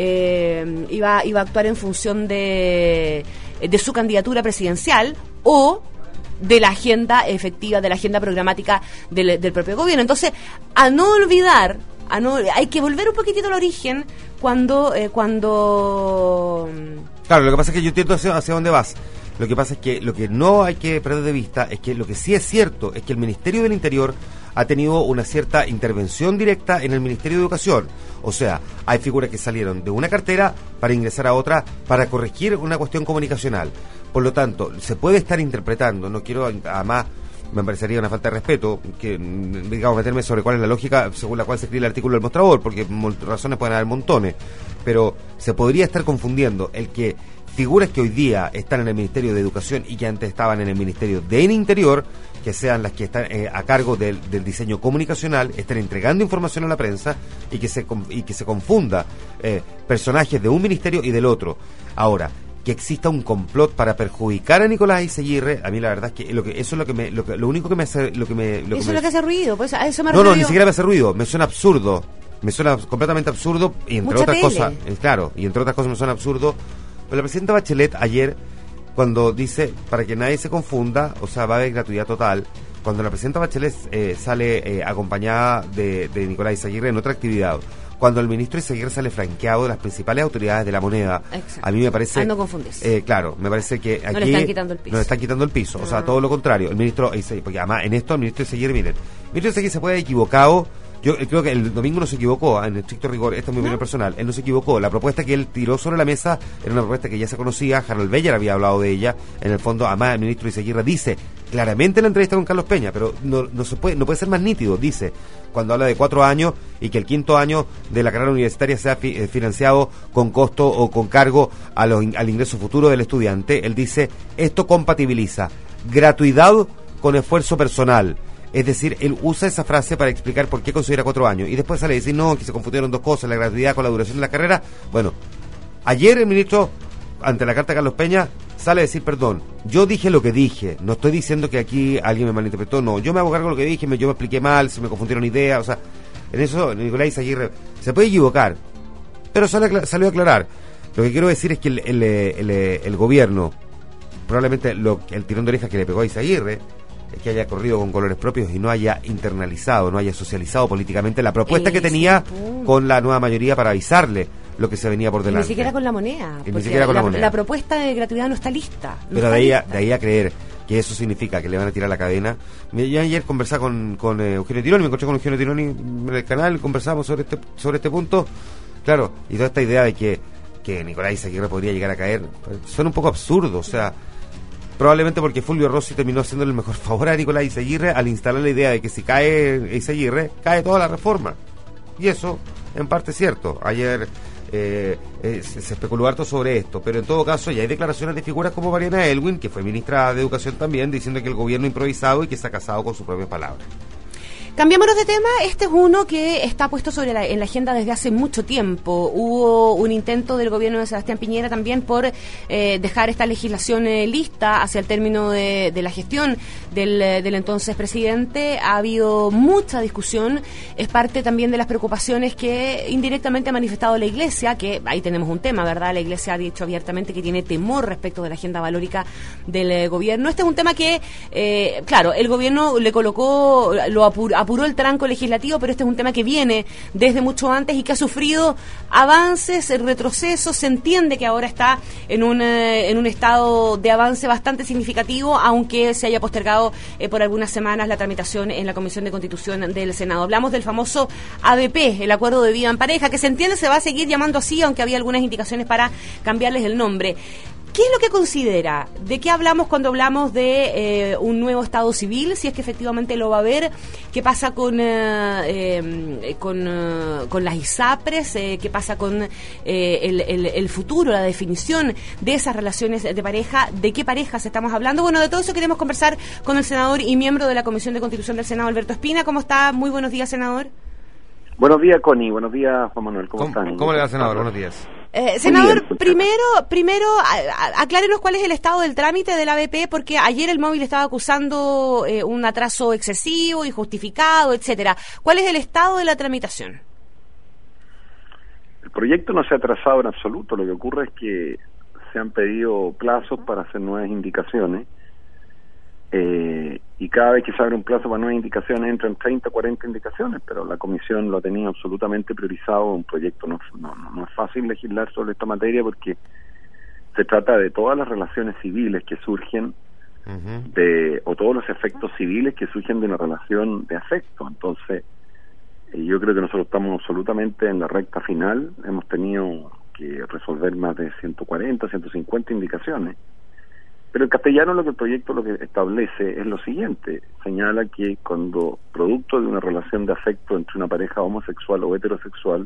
eh, iba, iba a actuar en función de, de su candidatura presidencial o de la agenda efectiva, de la agenda programática del, del propio gobierno. Entonces, a no olvidar, a no, hay que volver un poquitito al origen cuando... Eh, cuando Claro, lo que pasa es que yo entiendo hacia, hacia dónde vas. Lo que pasa es que lo que no hay que perder de vista es que lo que sí es cierto es que el Ministerio del Interior ha tenido una cierta intervención directa en el Ministerio de Educación. O sea, hay figuras que salieron de una cartera para ingresar a otra para corregir una cuestión comunicacional. Por lo tanto, se puede estar interpretando, no quiero, además, me parecería una falta de respeto, que, digamos, meterme sobre cuál es la lógica según la cual se escribe el artículo del mostrador, porque razones pueden haber montones, pero se podría estar confundiendo el que figuras que hoy día están en el Ministerio de Educación y que antes estaban en el Ministerio del Interior, que sean las que están eh, a cargo del, del diseño comunicacional, estén entregando información a la prensa y que se, y que se confunda eh, personajes de un ministerio y del otro. Ahora, que exista un complot para perjudicar a Nicolás Izaguirre, a mí la verdad es que, lo que eso es lo que me, lo, que, lo único que me hace, lo que me, lo eso que es me, lo que hace ruido, pues a eso me no, no, refiero ni yo. siquiera me hace ruido, me suena absurdo, me suena completamente absurdo y entre Mucha otras tele. cosas, eh, claro, y entre otras cosas me suena absurdo. Pero la presidenta Bachelet ayer, cuando dice, para que nadie se confunda, o sea, va a haber gratuidad total, cuando la presidenta Bachelet eh, sale eh, acompañada de, de Nicolás Izaguirre en otra actividad, cuando el ministro Izaguirre sale franqueado de las principales autoridades de la moneda, Exacto. a mí me parece... Ah, no confundirse. Eh, claro, me parece que aquí... No le están quitando el piso. No le están quitando el piso, o sea, No. todo lo contrario. El ministro Izaguirre, porque además en esto el ministro Izaguirre, miren, el ministro Izaguirre se puede haber equivocado. Yo eh, creo que el domingo no se equivocó, en estricto rigor, esta es mi opinión personal, él no se equivocó, la propuesta que él tiró sobre la mesa era una propuesta que ya se conocía, Harold Beyer había hablado de ella, en el fondo, además el ministro Izaguirre dice claramente en la entrevista con Carlos Peña, pero no, no se puede, no puede ser más nítido, dice, cuando habla de cuatro años y que el quinto año de la carrera universitaria sea fi, eh, financiado con costo o con cargo a los, al ingreso futuro del estudiante, él dice, esto compatibiliza gratuidad con esfuerzo personal. Es decir, él usa esa frase para explicar por qué considera cuatro años. Y después sale a decir, no, que se confundieron dos cosas, la gratuidad con la duración de la carrera. Bueno, ayer el ministro, ante la carta de Carlos Peña, sale a decir, perdón, yo dije lo que dije. No estoy diciendo que aquí alguien me malinterpretó, no. Yo me hago cargo de lo que dije, me, yo me expliqué mal, se me confundieron ideas. O sea, en eso Nicolás Izaguirre se puede equivocar, pero sale, salió a aclarar. Lo que quiero decir es que el, el, el, el, el gobierno, probablemente lo, el tirón de orejas que le pegó a Izaguirre, es que haya corrido con colores propios y no haya internalizado, no haya socializado políticamente la propuesta Ese que tenía punto. con la nueva mayoría para avisarle lo que se venía por Y delante. ni siquiera con la moneda. Y ni porque siquiera con la moneda. La propuesta de gratuidad no está lista. no Pero está de ahí, a, lista. de ahí a creer que eso significa que le van a tirar la cadena. Mira, yo ayer conversaba con, con eh, Eugenio Tironi, me encontré con Eugenio Tironi en el canal, conversamos sobre este, sobre este punto. Claro, y toda esta idea de que que Nicolás Izaguirre podría llegar a caer, son un poco absurdos, o sea, probablemente porque Fulvio Rossi terminó haciendo el mejor favor a Nicolás Izaguirre al instalar la idea de que si cae Izaguirre, cae toda la reforma. Y eso, en parte es cierto. Ayer eh, eh, se, se especuló harto sobre esto, pero en todo caso ya hay declaraciones de figuras como Mariana Elwin, que fue ministra de Educación también, diciendo que el gobierno improvisado y que se ha casado con sus propias palabras. Cambiémonos de tema, este es uno que está puesto sobre la, en la agenda desde hace mucho tiempo. Hubo un intento del gobierno de Sebastián Piñera también por eh, dejar esta legislación eh, lista hacia el término de, de la gestión del, del entonces presidente. Ha habido mucha discusión, es parte también de las preocupaciones que indirectamente ha manifestado la Iglesia, que ahí tenemos un tema, ¿verdad? La Iglesia ha dicho abiertamente que tiene temor respecto de la agenda valórica del eh, gobierno. Este es un tema que, eh, claro, el gobierno le colocó, lo apuró, apuró el tranco legislativo, pero este es un tema que viene desde mucho antes y que ha sufrido avances, retrocesos. Se entiende que ahora está en un, eh, en un estado de avance bastante significativo, aunque se haya postergado eh, por algunas semanas la tramitación en la Comisión de Constitución del Senado. Hablamos del famoso A B P, el Acuerdo de Vida en Pareja, que se entiende se va a seguir llamando así, aunque había algunas indicaciones para cambiarles el nombre. ¿Qué es lo que considera? ¿De qué hablamos cuando hablamos de eh, un nuevo Estado civil? Si es que efectivamente lo va a haber. ¿Qué pasa con eh, eh, con, eh, con las ISAPRES? Eh, ¿Qué pasa con eh, el, el, el futuro, la definición de esas relaciones de pareja? ¿De qué parejas estamos hablando? Bueno, de todo eso queremos conversar con el senador y miembro de la Comisión de Constitución del Senado, Alberto Espina. ¿Cómo está? Muy buenos días, senador. Buenos días, Connie. Buenos días, Juan Manuel. ¿Cómo, ¿Cómo están? ¿Cómo le va, senador? Buenos días. Eh, senador, primero, primero a, a, aclárenos cuál es el estado del trámite del A B P, porque ayer el móvil estaba acusando eh, un atraso excesivo, injustificado, etcétera. ¿Cuál es el estado de la tramitación? El proyecto no se ha atrasado en absoluto. Lo que ocurre es que se han pedido plazos para hacer nuevas indicaciones. Eh, y cada vez que se abre un plazo para nuevas indicaciones entran treinta, cuarenta indicaciones, pero la comisión lo ha tenido absolutamente priorizado. Un proyecto no, no, no es fácil legislar sobre esta materia porque se trata de todas las relaciones civiles que surgen uh-huh. de, o todos los efectos civiles que surgen de una relación de afecto. Entonces eh, yo creo que nosotros estamos absolutamente en la recta final. Hemos tenido que resolver más de ciento cuarenta, ciento cincuenta indicaciones. Pero en castellano lo que el proyecto lo que establece es lo siguiente: señala que cuando producto de una relación de afecto entre una pareja homosexual o heterosexual,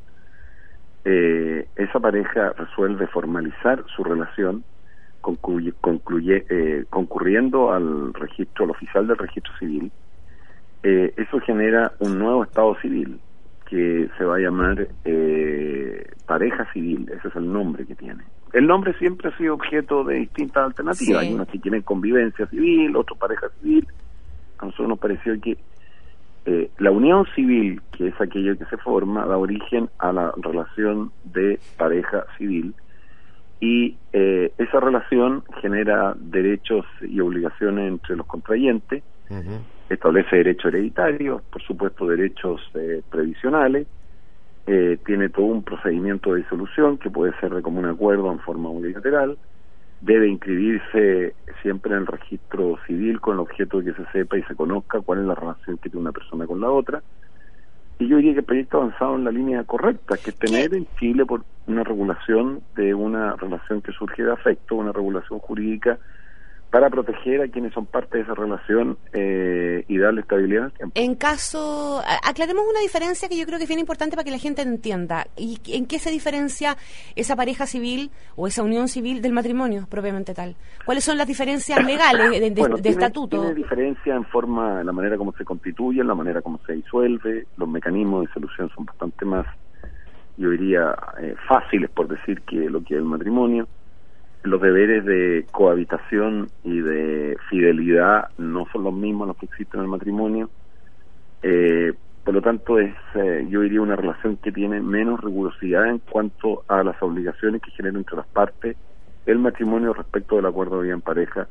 eh, esa pareja resuelve formalizar su relación concluye, concluye, eh, concurriendo al registro, al oficial del registro civil, eh, eso genera un nuevo estado civil que se va a llamar eh, pareja civil. Ese es el nombre que tiene. El nombre siempre ha sido objeto de distintas alternativas. Sí. Hay unos que tienen convivencia civil, otros pareja civil. A nosotros nos pareció que eh, la unión civil, que es aquello que se forma, da origen a la relación de pareja civil, y eh, esa relación genera derechos y obligaciones entre los contrayentes, uh-huh. establece derechos hereditarios, por supuesto derechos eh, previsionales. Eh, tiene todo un procedimiento de disolución que puede ser de común acuerdo en forma unilateral, debe inscribirse siempre en el registro civil con el objeto de que se sepa y se conozca cuál es la relación que tiene una persona con la otra. Y yo diría que el proyecto ha avanzado en la línea correcta, que es tener en Chile por una regulación de una relación que surge de afecto, una regulación jurídica para proteger a quienes son parte de esa relación eh, y darle estabilidad al tiempo. En caso, aclaremos una diferencia que yo creo que es bien importante para que la gente entienda. ¿Y en qué se diferencia esa pareja civil o esa unión civil del matrimonio propiamente tal? ¿Cuáles son las diferencias legales de, de, bueno, de tiene, estatuto? Tiene diferencia en forma, en la manera como se constituye, en la manera como se disuelve. Los mecanismos de disolución son bastante más, yo diría, eh, fáciles, por decir, que lo que es el matrimonio. Los deberes de cohabitación y de fidelidad no son los mismos los que existen en el matrimonio. Eh, por lo tanto, es eh, yo diría una relación que tiene menos rigurosidad en cuanto a las obligaciones que genera entre las partes el matrimonio respecto del acuerdo de vida en pareja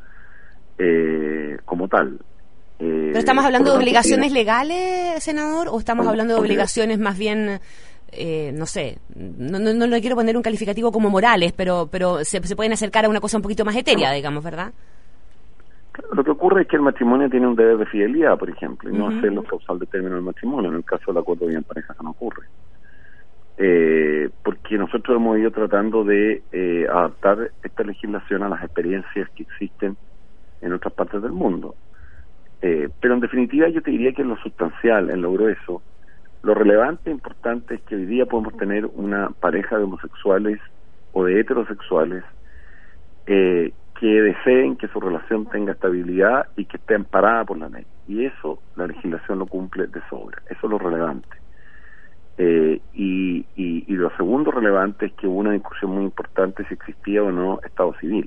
eh, como tal. Eh, ¿Pero estamos hablando de obligaciones tiene... legales, senador, o estamos hablando de obligaciones más bien... Eh, no sé, no, no, no le quiero poner un calificativo como morales, pero pero se, se pueden acercar a una cosa un poquito más etérea, digamos, ¿verdad? Claro, lo que ocurre es que el matrimonio tiene un deber de fidelidad, por ejemplo, y no uh-huh. hacerlo causal de término del matrimonio. En el caso del acuerdo de vida en pareja no ocurre. eh, porque nosotros hemos ido tratando de eh, adaptar esta legislación a las experiencias que existen en otras partes del mundo. Eh, pero en definitiva yo te diría que en lo sustancial, en lo grueso, lo relevante e importante es que hoy día podemos tener una pareja de homosexuales o de heterosexuales eh, que deseen que su relación tenga estabilidad y que esté amparada por la ley. Y eso la legislación lo cumple de sobra. Eso es lo relevante. Eh, y, y, y lo segundo relevante es que hubo una discusión muy importante si existía o no Estado civil.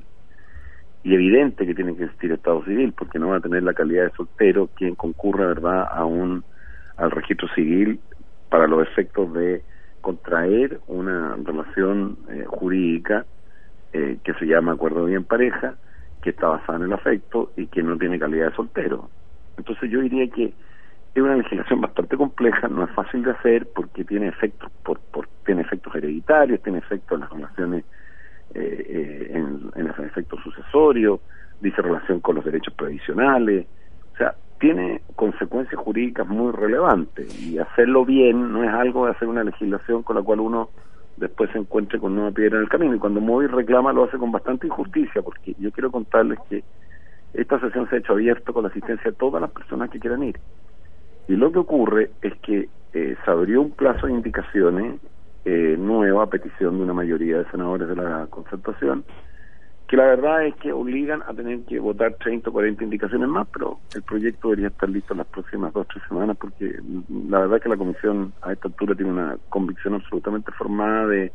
Y evidente que tiene que existir Estado civil, porque no va a tener la calidad de soltero quien concurra, ¿verdad?, a un al registro civil para los efectos de contraer una relación eh, jurídica eh, que se llama acuerdo de bien pareja, que está basada en el afecto y que no tiene calidad de soltero. Entonces yo diría que es una legislación bastante compleja, no es fácil de hacer porque tiene efectos por, por tiene efectos hereditarios, tiene efectos en las relaciones, eh, eh, en, en los efectos sucesorios, dice relación con los derechos previsionales, o sea, tiene consecuencias jurídicas muy relevantes, y hacerlo bien no es algo de hacer una legislación con la cual uno después se encuentre con una piedra en el camino, y cuando Móvil reclama lo hace con bastante injusticia, porque yo quiero contarles que esta sesión se ha hecho abierta con la asistencia de todas las personas que quieran ir, y lo que ocurre es que eh, se abrió un plazo de indicaciones eh, nuevo a petición de una mayoría de senadores de la Concertación, que la verdad es que obligan a tener que votar treinta o cuarenta indicaciones más, pero el proyecto debería estar listo en las próximas dos o tres semanas, porque la verdad es que la Comisión a esta altura tiene una convicción absolutamente formada de,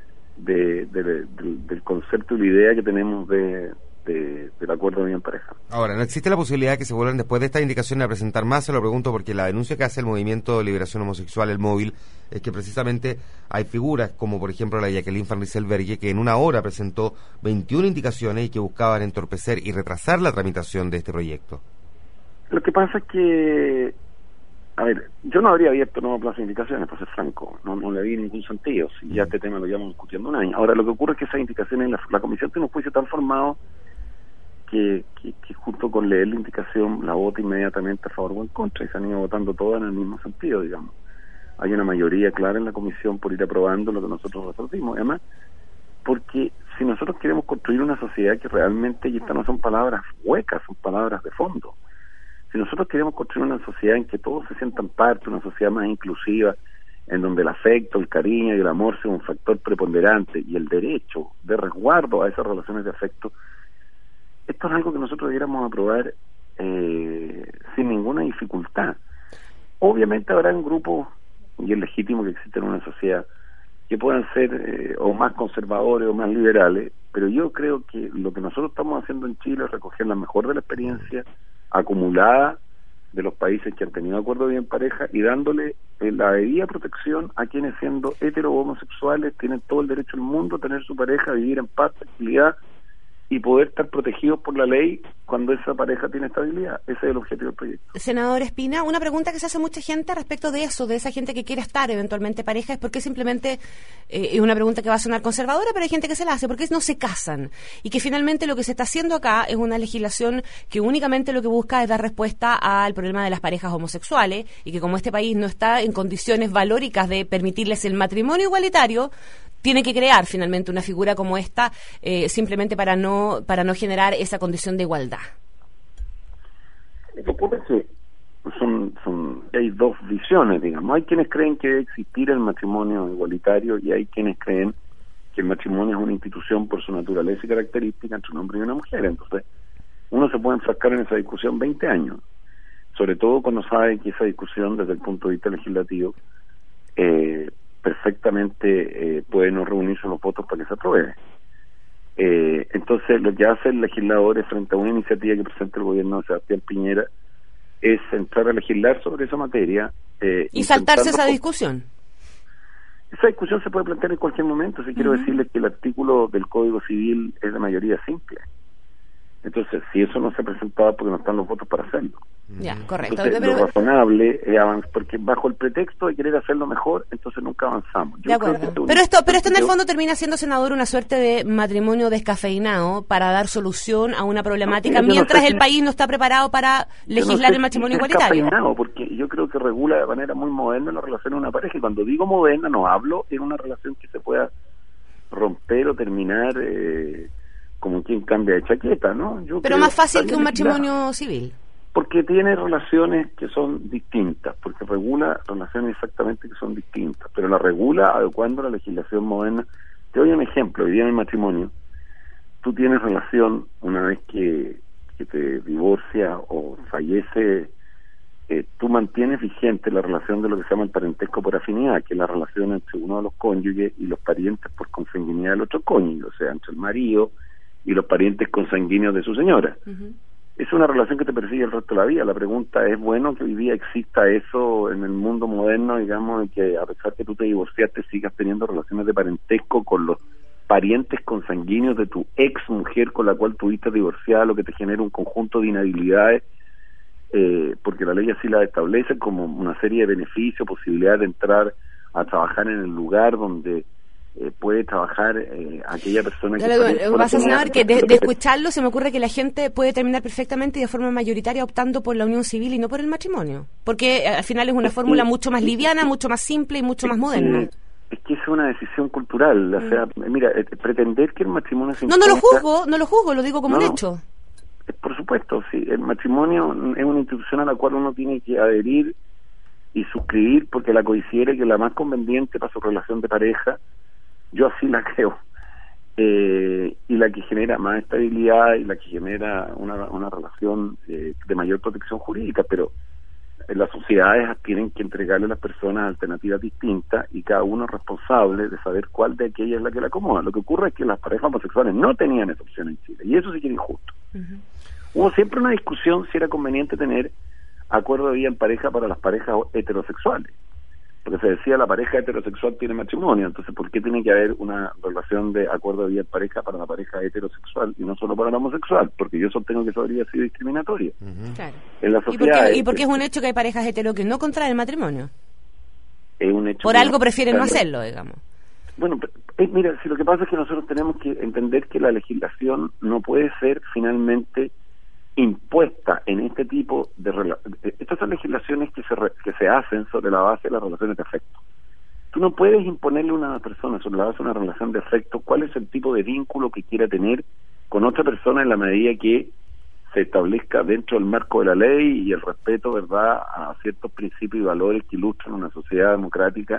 de, de, de, de del concepto y la idea que tenemos de, de del acuerdo de bien pareja. Ahora, ¿no existe la posibilidad de que se vuelvan después de estas indicaciones a presentar más? Se lo pregunto porque la denuncia que hace el Movimiento de Liberación Homosexual, el Móvil, es que precisamente hay figuras como por ejemplo la Jacqueline Van Rieselberghe, que en una hora presentó veintiuna indicaciones y que buscaban entorpecer y retrasar la tramitación de este proyecto. Lo que pasa es que, a ver, yo no habría abierto nueva plazo de indicaciones, para ser franco, no, no le vi ningún sentido, si ya este tema lo llevamos discutiendo un año. Ahora, lo que ocurre es que esas indicaciones, la, la Comisión tiene un juicio tan formado que, que, que junto con leer la indicación la vota inmediatamente a favor o en contra, y se han ido votando todas en el mismo sentido, digamos. Hay una mayoría clara en la Comisión por ir aprobando lo que nosotros resolvimos, además, porque si nosotros queremos construir una sociedad que realmente, y estas no son palabras huecas, son palabras de fondo, si nosotros queremos construir una sociedad en que todos se sientan parte, una sociedad más inclusiva, en donde el afecto, el cariño y el amor sea un factor preponderante, y el derecho de resguardo a esas relaciones de afecto, esto es algo que nosotros debiéramos aprobar eh, sin ninguna dificultad. Obviamente habrá un grupo, y es legítimo que exista en una sociedad, que puedan ser eh, o más conservadores o más liberales, pero yo creo que lo que nosotros estamos haciendo en Chile es recoger la mejor de la experiencia acumulada de los países que han tenido acuerdo de bien pareja y dándole eh, la debida protección a quienes, siendo hetero o homosexuales, tienen todo el derecho del mundo a tener su pareja, a vivir en paz, tranquilidad y poder estar protegidos por la ley cuando esa pareja tiene estabilidad. Ese es el objetivo del proyecto. Senador Espina, una pregunta que se hace mucha gente respecto de eso, de esa gente que quiere estar eventualmente pareja, es porque simplemente, eh, es una pregunta que va a sonar conservadora, pero hay gente que se la hace, porque no se casan, y que finalmente lo que se está haciendo acá es una legislación que únicamente lo que busca es dar respuesta al problema de las parejas homosexuales, y que como este país no está en condiciones valóricas de permitirles el matrimonio igualitario, tiene que crear finalmente una figura como esta eh, simplemente para no para no generar esa condición de igualdad. Lo que ocurre es que son, son, hay dos visiones, digamos. Hay quienes creen que debe existir el matrimonio igualitario y hay quienes creen que el matrimonio es una institución por su naturaleza y característica entre un hombre y una mujer. Entonces, uno se puede enfrascar en esa discusión veinte años, sobre todo cuando sabe que esa discusión desde el punto de vista legislativo eh, perfectamente eh, puede no reunirse los votos para que se apruebe. Eh, entonces, lo que hace el legislador es, frente a una iniciativa que presenta el gobierno de Sebastián Piñera, es entrar a legislar sobre esa materia. Eh, y saltarse esa discusión. Esa discusión se puede plantear en cualquier momento. Si uh-huh. quiero decirles que el artículo del Código Civil es de mayoría simple. Entonces, si eso no se ha presentado, porque no están los votos para hacerlo. Ya, correcto. Entonces, pero, lo razonable es avanzar, porque bajo el pretexto de querer hacerlo mejor, entonces nunca avanzamos. Yo de acuerdo. creo que Pero esto, pero esto en el fondo termina siendo, senador, una suerte de matrimonio descafeinado para dar solución a una problemática, no, mientras no sé el si, país no está preparado para legislar no el matrimonio si igualitario. Porque yo creo que regula de manera muy moderna la relación de una pareja, y cuando digo moderna no hablo en una relación que se pueda romper o terminar eh, como quien cambia de chaqueta, ¿no? Yo Pero creo más fácil que un legislada, matrimonio civil. porque tiene relaciones que son distintas, porque regula relaciones exactamente que son distintas, pero la regula adecuando la legislación moderna. Te doy un ejemplo. Hoy día en el matrimonio tú tienes relación una vez que, que te divorcia o fallece. Eh, tú mantienes vigente la relación de lo que se llama el parentesco por afinidad, que es la relación entre uno de los cónyuges y los parientes por consanguinidad del otro cónyuge, o sea, entre el marido y los parientes consanguíneos de su señora. Uh-huh. Es una relación que te persigue el resto de la vida. La pregunta es, bueno, que hoy día exista eso en el mundo moderno, digamos, y que a pesar que tú te divorciaste sigas teniendo relaciones de parentesco con los parientes consanguíneos de tu ex mujer con la cual tuviste divorciada, lo que te genera un conjunto de inhabilidades, eh, porque la ley así la establece, como una serie de beneficios, posibilidad de entrar a trabajar en el lugar donde eh, puede trabajar eh, aquella persona que... Lo vas a saber que de, de escucharlo se me ocurre que la gente puede terminar perfectamente y de forma mayoritaria optando por la unión civil y no por el matrimonio, porque eh, al final es una fórmula mucho más liviana, mucho más simple y mucho más moderna. Es que es una decisión cultural, o sea, mira, eh, pretender que el matrimonio se No, no lo juzgo, no lo juzgo, lo digo como no, un hecho. Por supuesto, sí, el matrimonio es una institución a la cual uno tiene que adherir y suscribir porque la considere que es la más conveniente para su relación de pareja. Yo así la creo. Eh, y la que genera más estabilidad y la que genera una, una relación eh, de mayor protección jurídica, pero las sociedades tienen que entregarle a las personas alternativas distintas y cada uno es responsable de saber cuál de aquellas es la que la acomoda. Lo que ocurre es que las parejas homosexuales no tenían esa opción en Chile, y eso sí que era injusto. Uh-huh. Hubo siempre una discusión si era conveniente tener acuerdo de vida en pareja para las parejas heterosexuales, porque se decía la pareja heterosexual tiene matrimonio, entonces ¿por qué tiene que haber una relación de acuerdo de vida en pareja para la pareja heterosexual y no solo para la homosexual? Porque yo sostengo que eso habría sido discriminatorio. Uh-huh. Claro. En la sociedad. ¿Y por qué, y por qué es un hecho que hay parejas hetero que no contraen el matrimonio? Es un hecho. Por algo no, prefieren claro, no hacerlo, digamos. Bueno, eh, mira, si lo que pasa es que nosotros tenemos que entender que la legislación no puede ser finalmente impuesta en este tipo de rela- estas son legislaciones que se re- que se hacen sobre la base de las relaciones de afecto. Tú no puedes imponerle a una persona sobre la base de una relación de afecto cuál es el tipo de vínculo que quiera tener con otra persona en la medida que se establezca dentro del marco de la ley y el respeto, verdad, a ciertos principios y valores que ilustran una sociedad democrática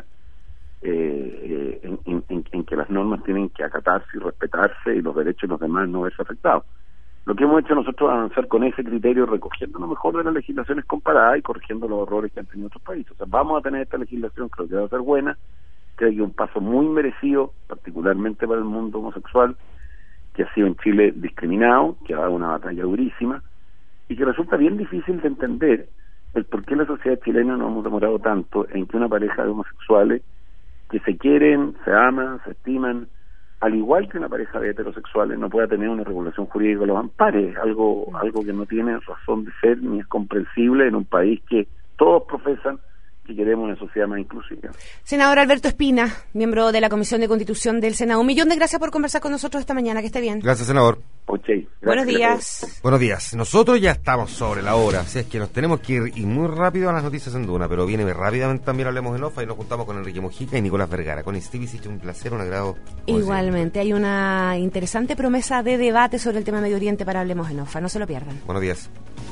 eh, en, en, en, en que las normas tienen que acatarse y respetarse y los derechos de los demás no verse afectados. Lo que hemos hecho nosotros es avanzar con ese criterio, recogiendo lo mejor de las legislaciones comparadas y corrigiendo los errores que han tenido otros países. O sea, vamos a tener esta legislación, creo que va a ser buena, creo que es un paso muy merecido, particularmente para el mundo homosexual, que ha sido en Chile discriminado, que ha dado una batalla durísima, y que resulta bien difícil de entender el por qué la sociedad chilena nos hemos demorado tanto en que una pareja de homosexuales que se quieren, se aman, se estiman, al igual que una pareja de heterosexuales, no pueda tener una regulación jurídica que los ampare, algo algo que no tiene razón de ser ni es comprensible en un país que todos profesan que queremos una sociedad más inclusiva. Senador Alberto Espina, miembro de la Comisión de Constitución del Senado, un millón de gracias por conversar con nosotros esta mañana, que esté bien. Gracias, senador. Okay, gracias. Buenos días. Buenos días. Nosotros ya estamos sobre la hora, así es que nos tenemos que ir y muy rápido a las noticias en Duna, pero viene rápidamente también Hablemos en Ofa y nos juntamos con Enrique Mojica y Nicolás Vergara. Con Stevie Sich, un placer, un agrado. Igualmente, hay una interesante promesa de debate sobre el tema Medio Oriente para Hablemos en Ofa, no se lo pierdan. Buenos días.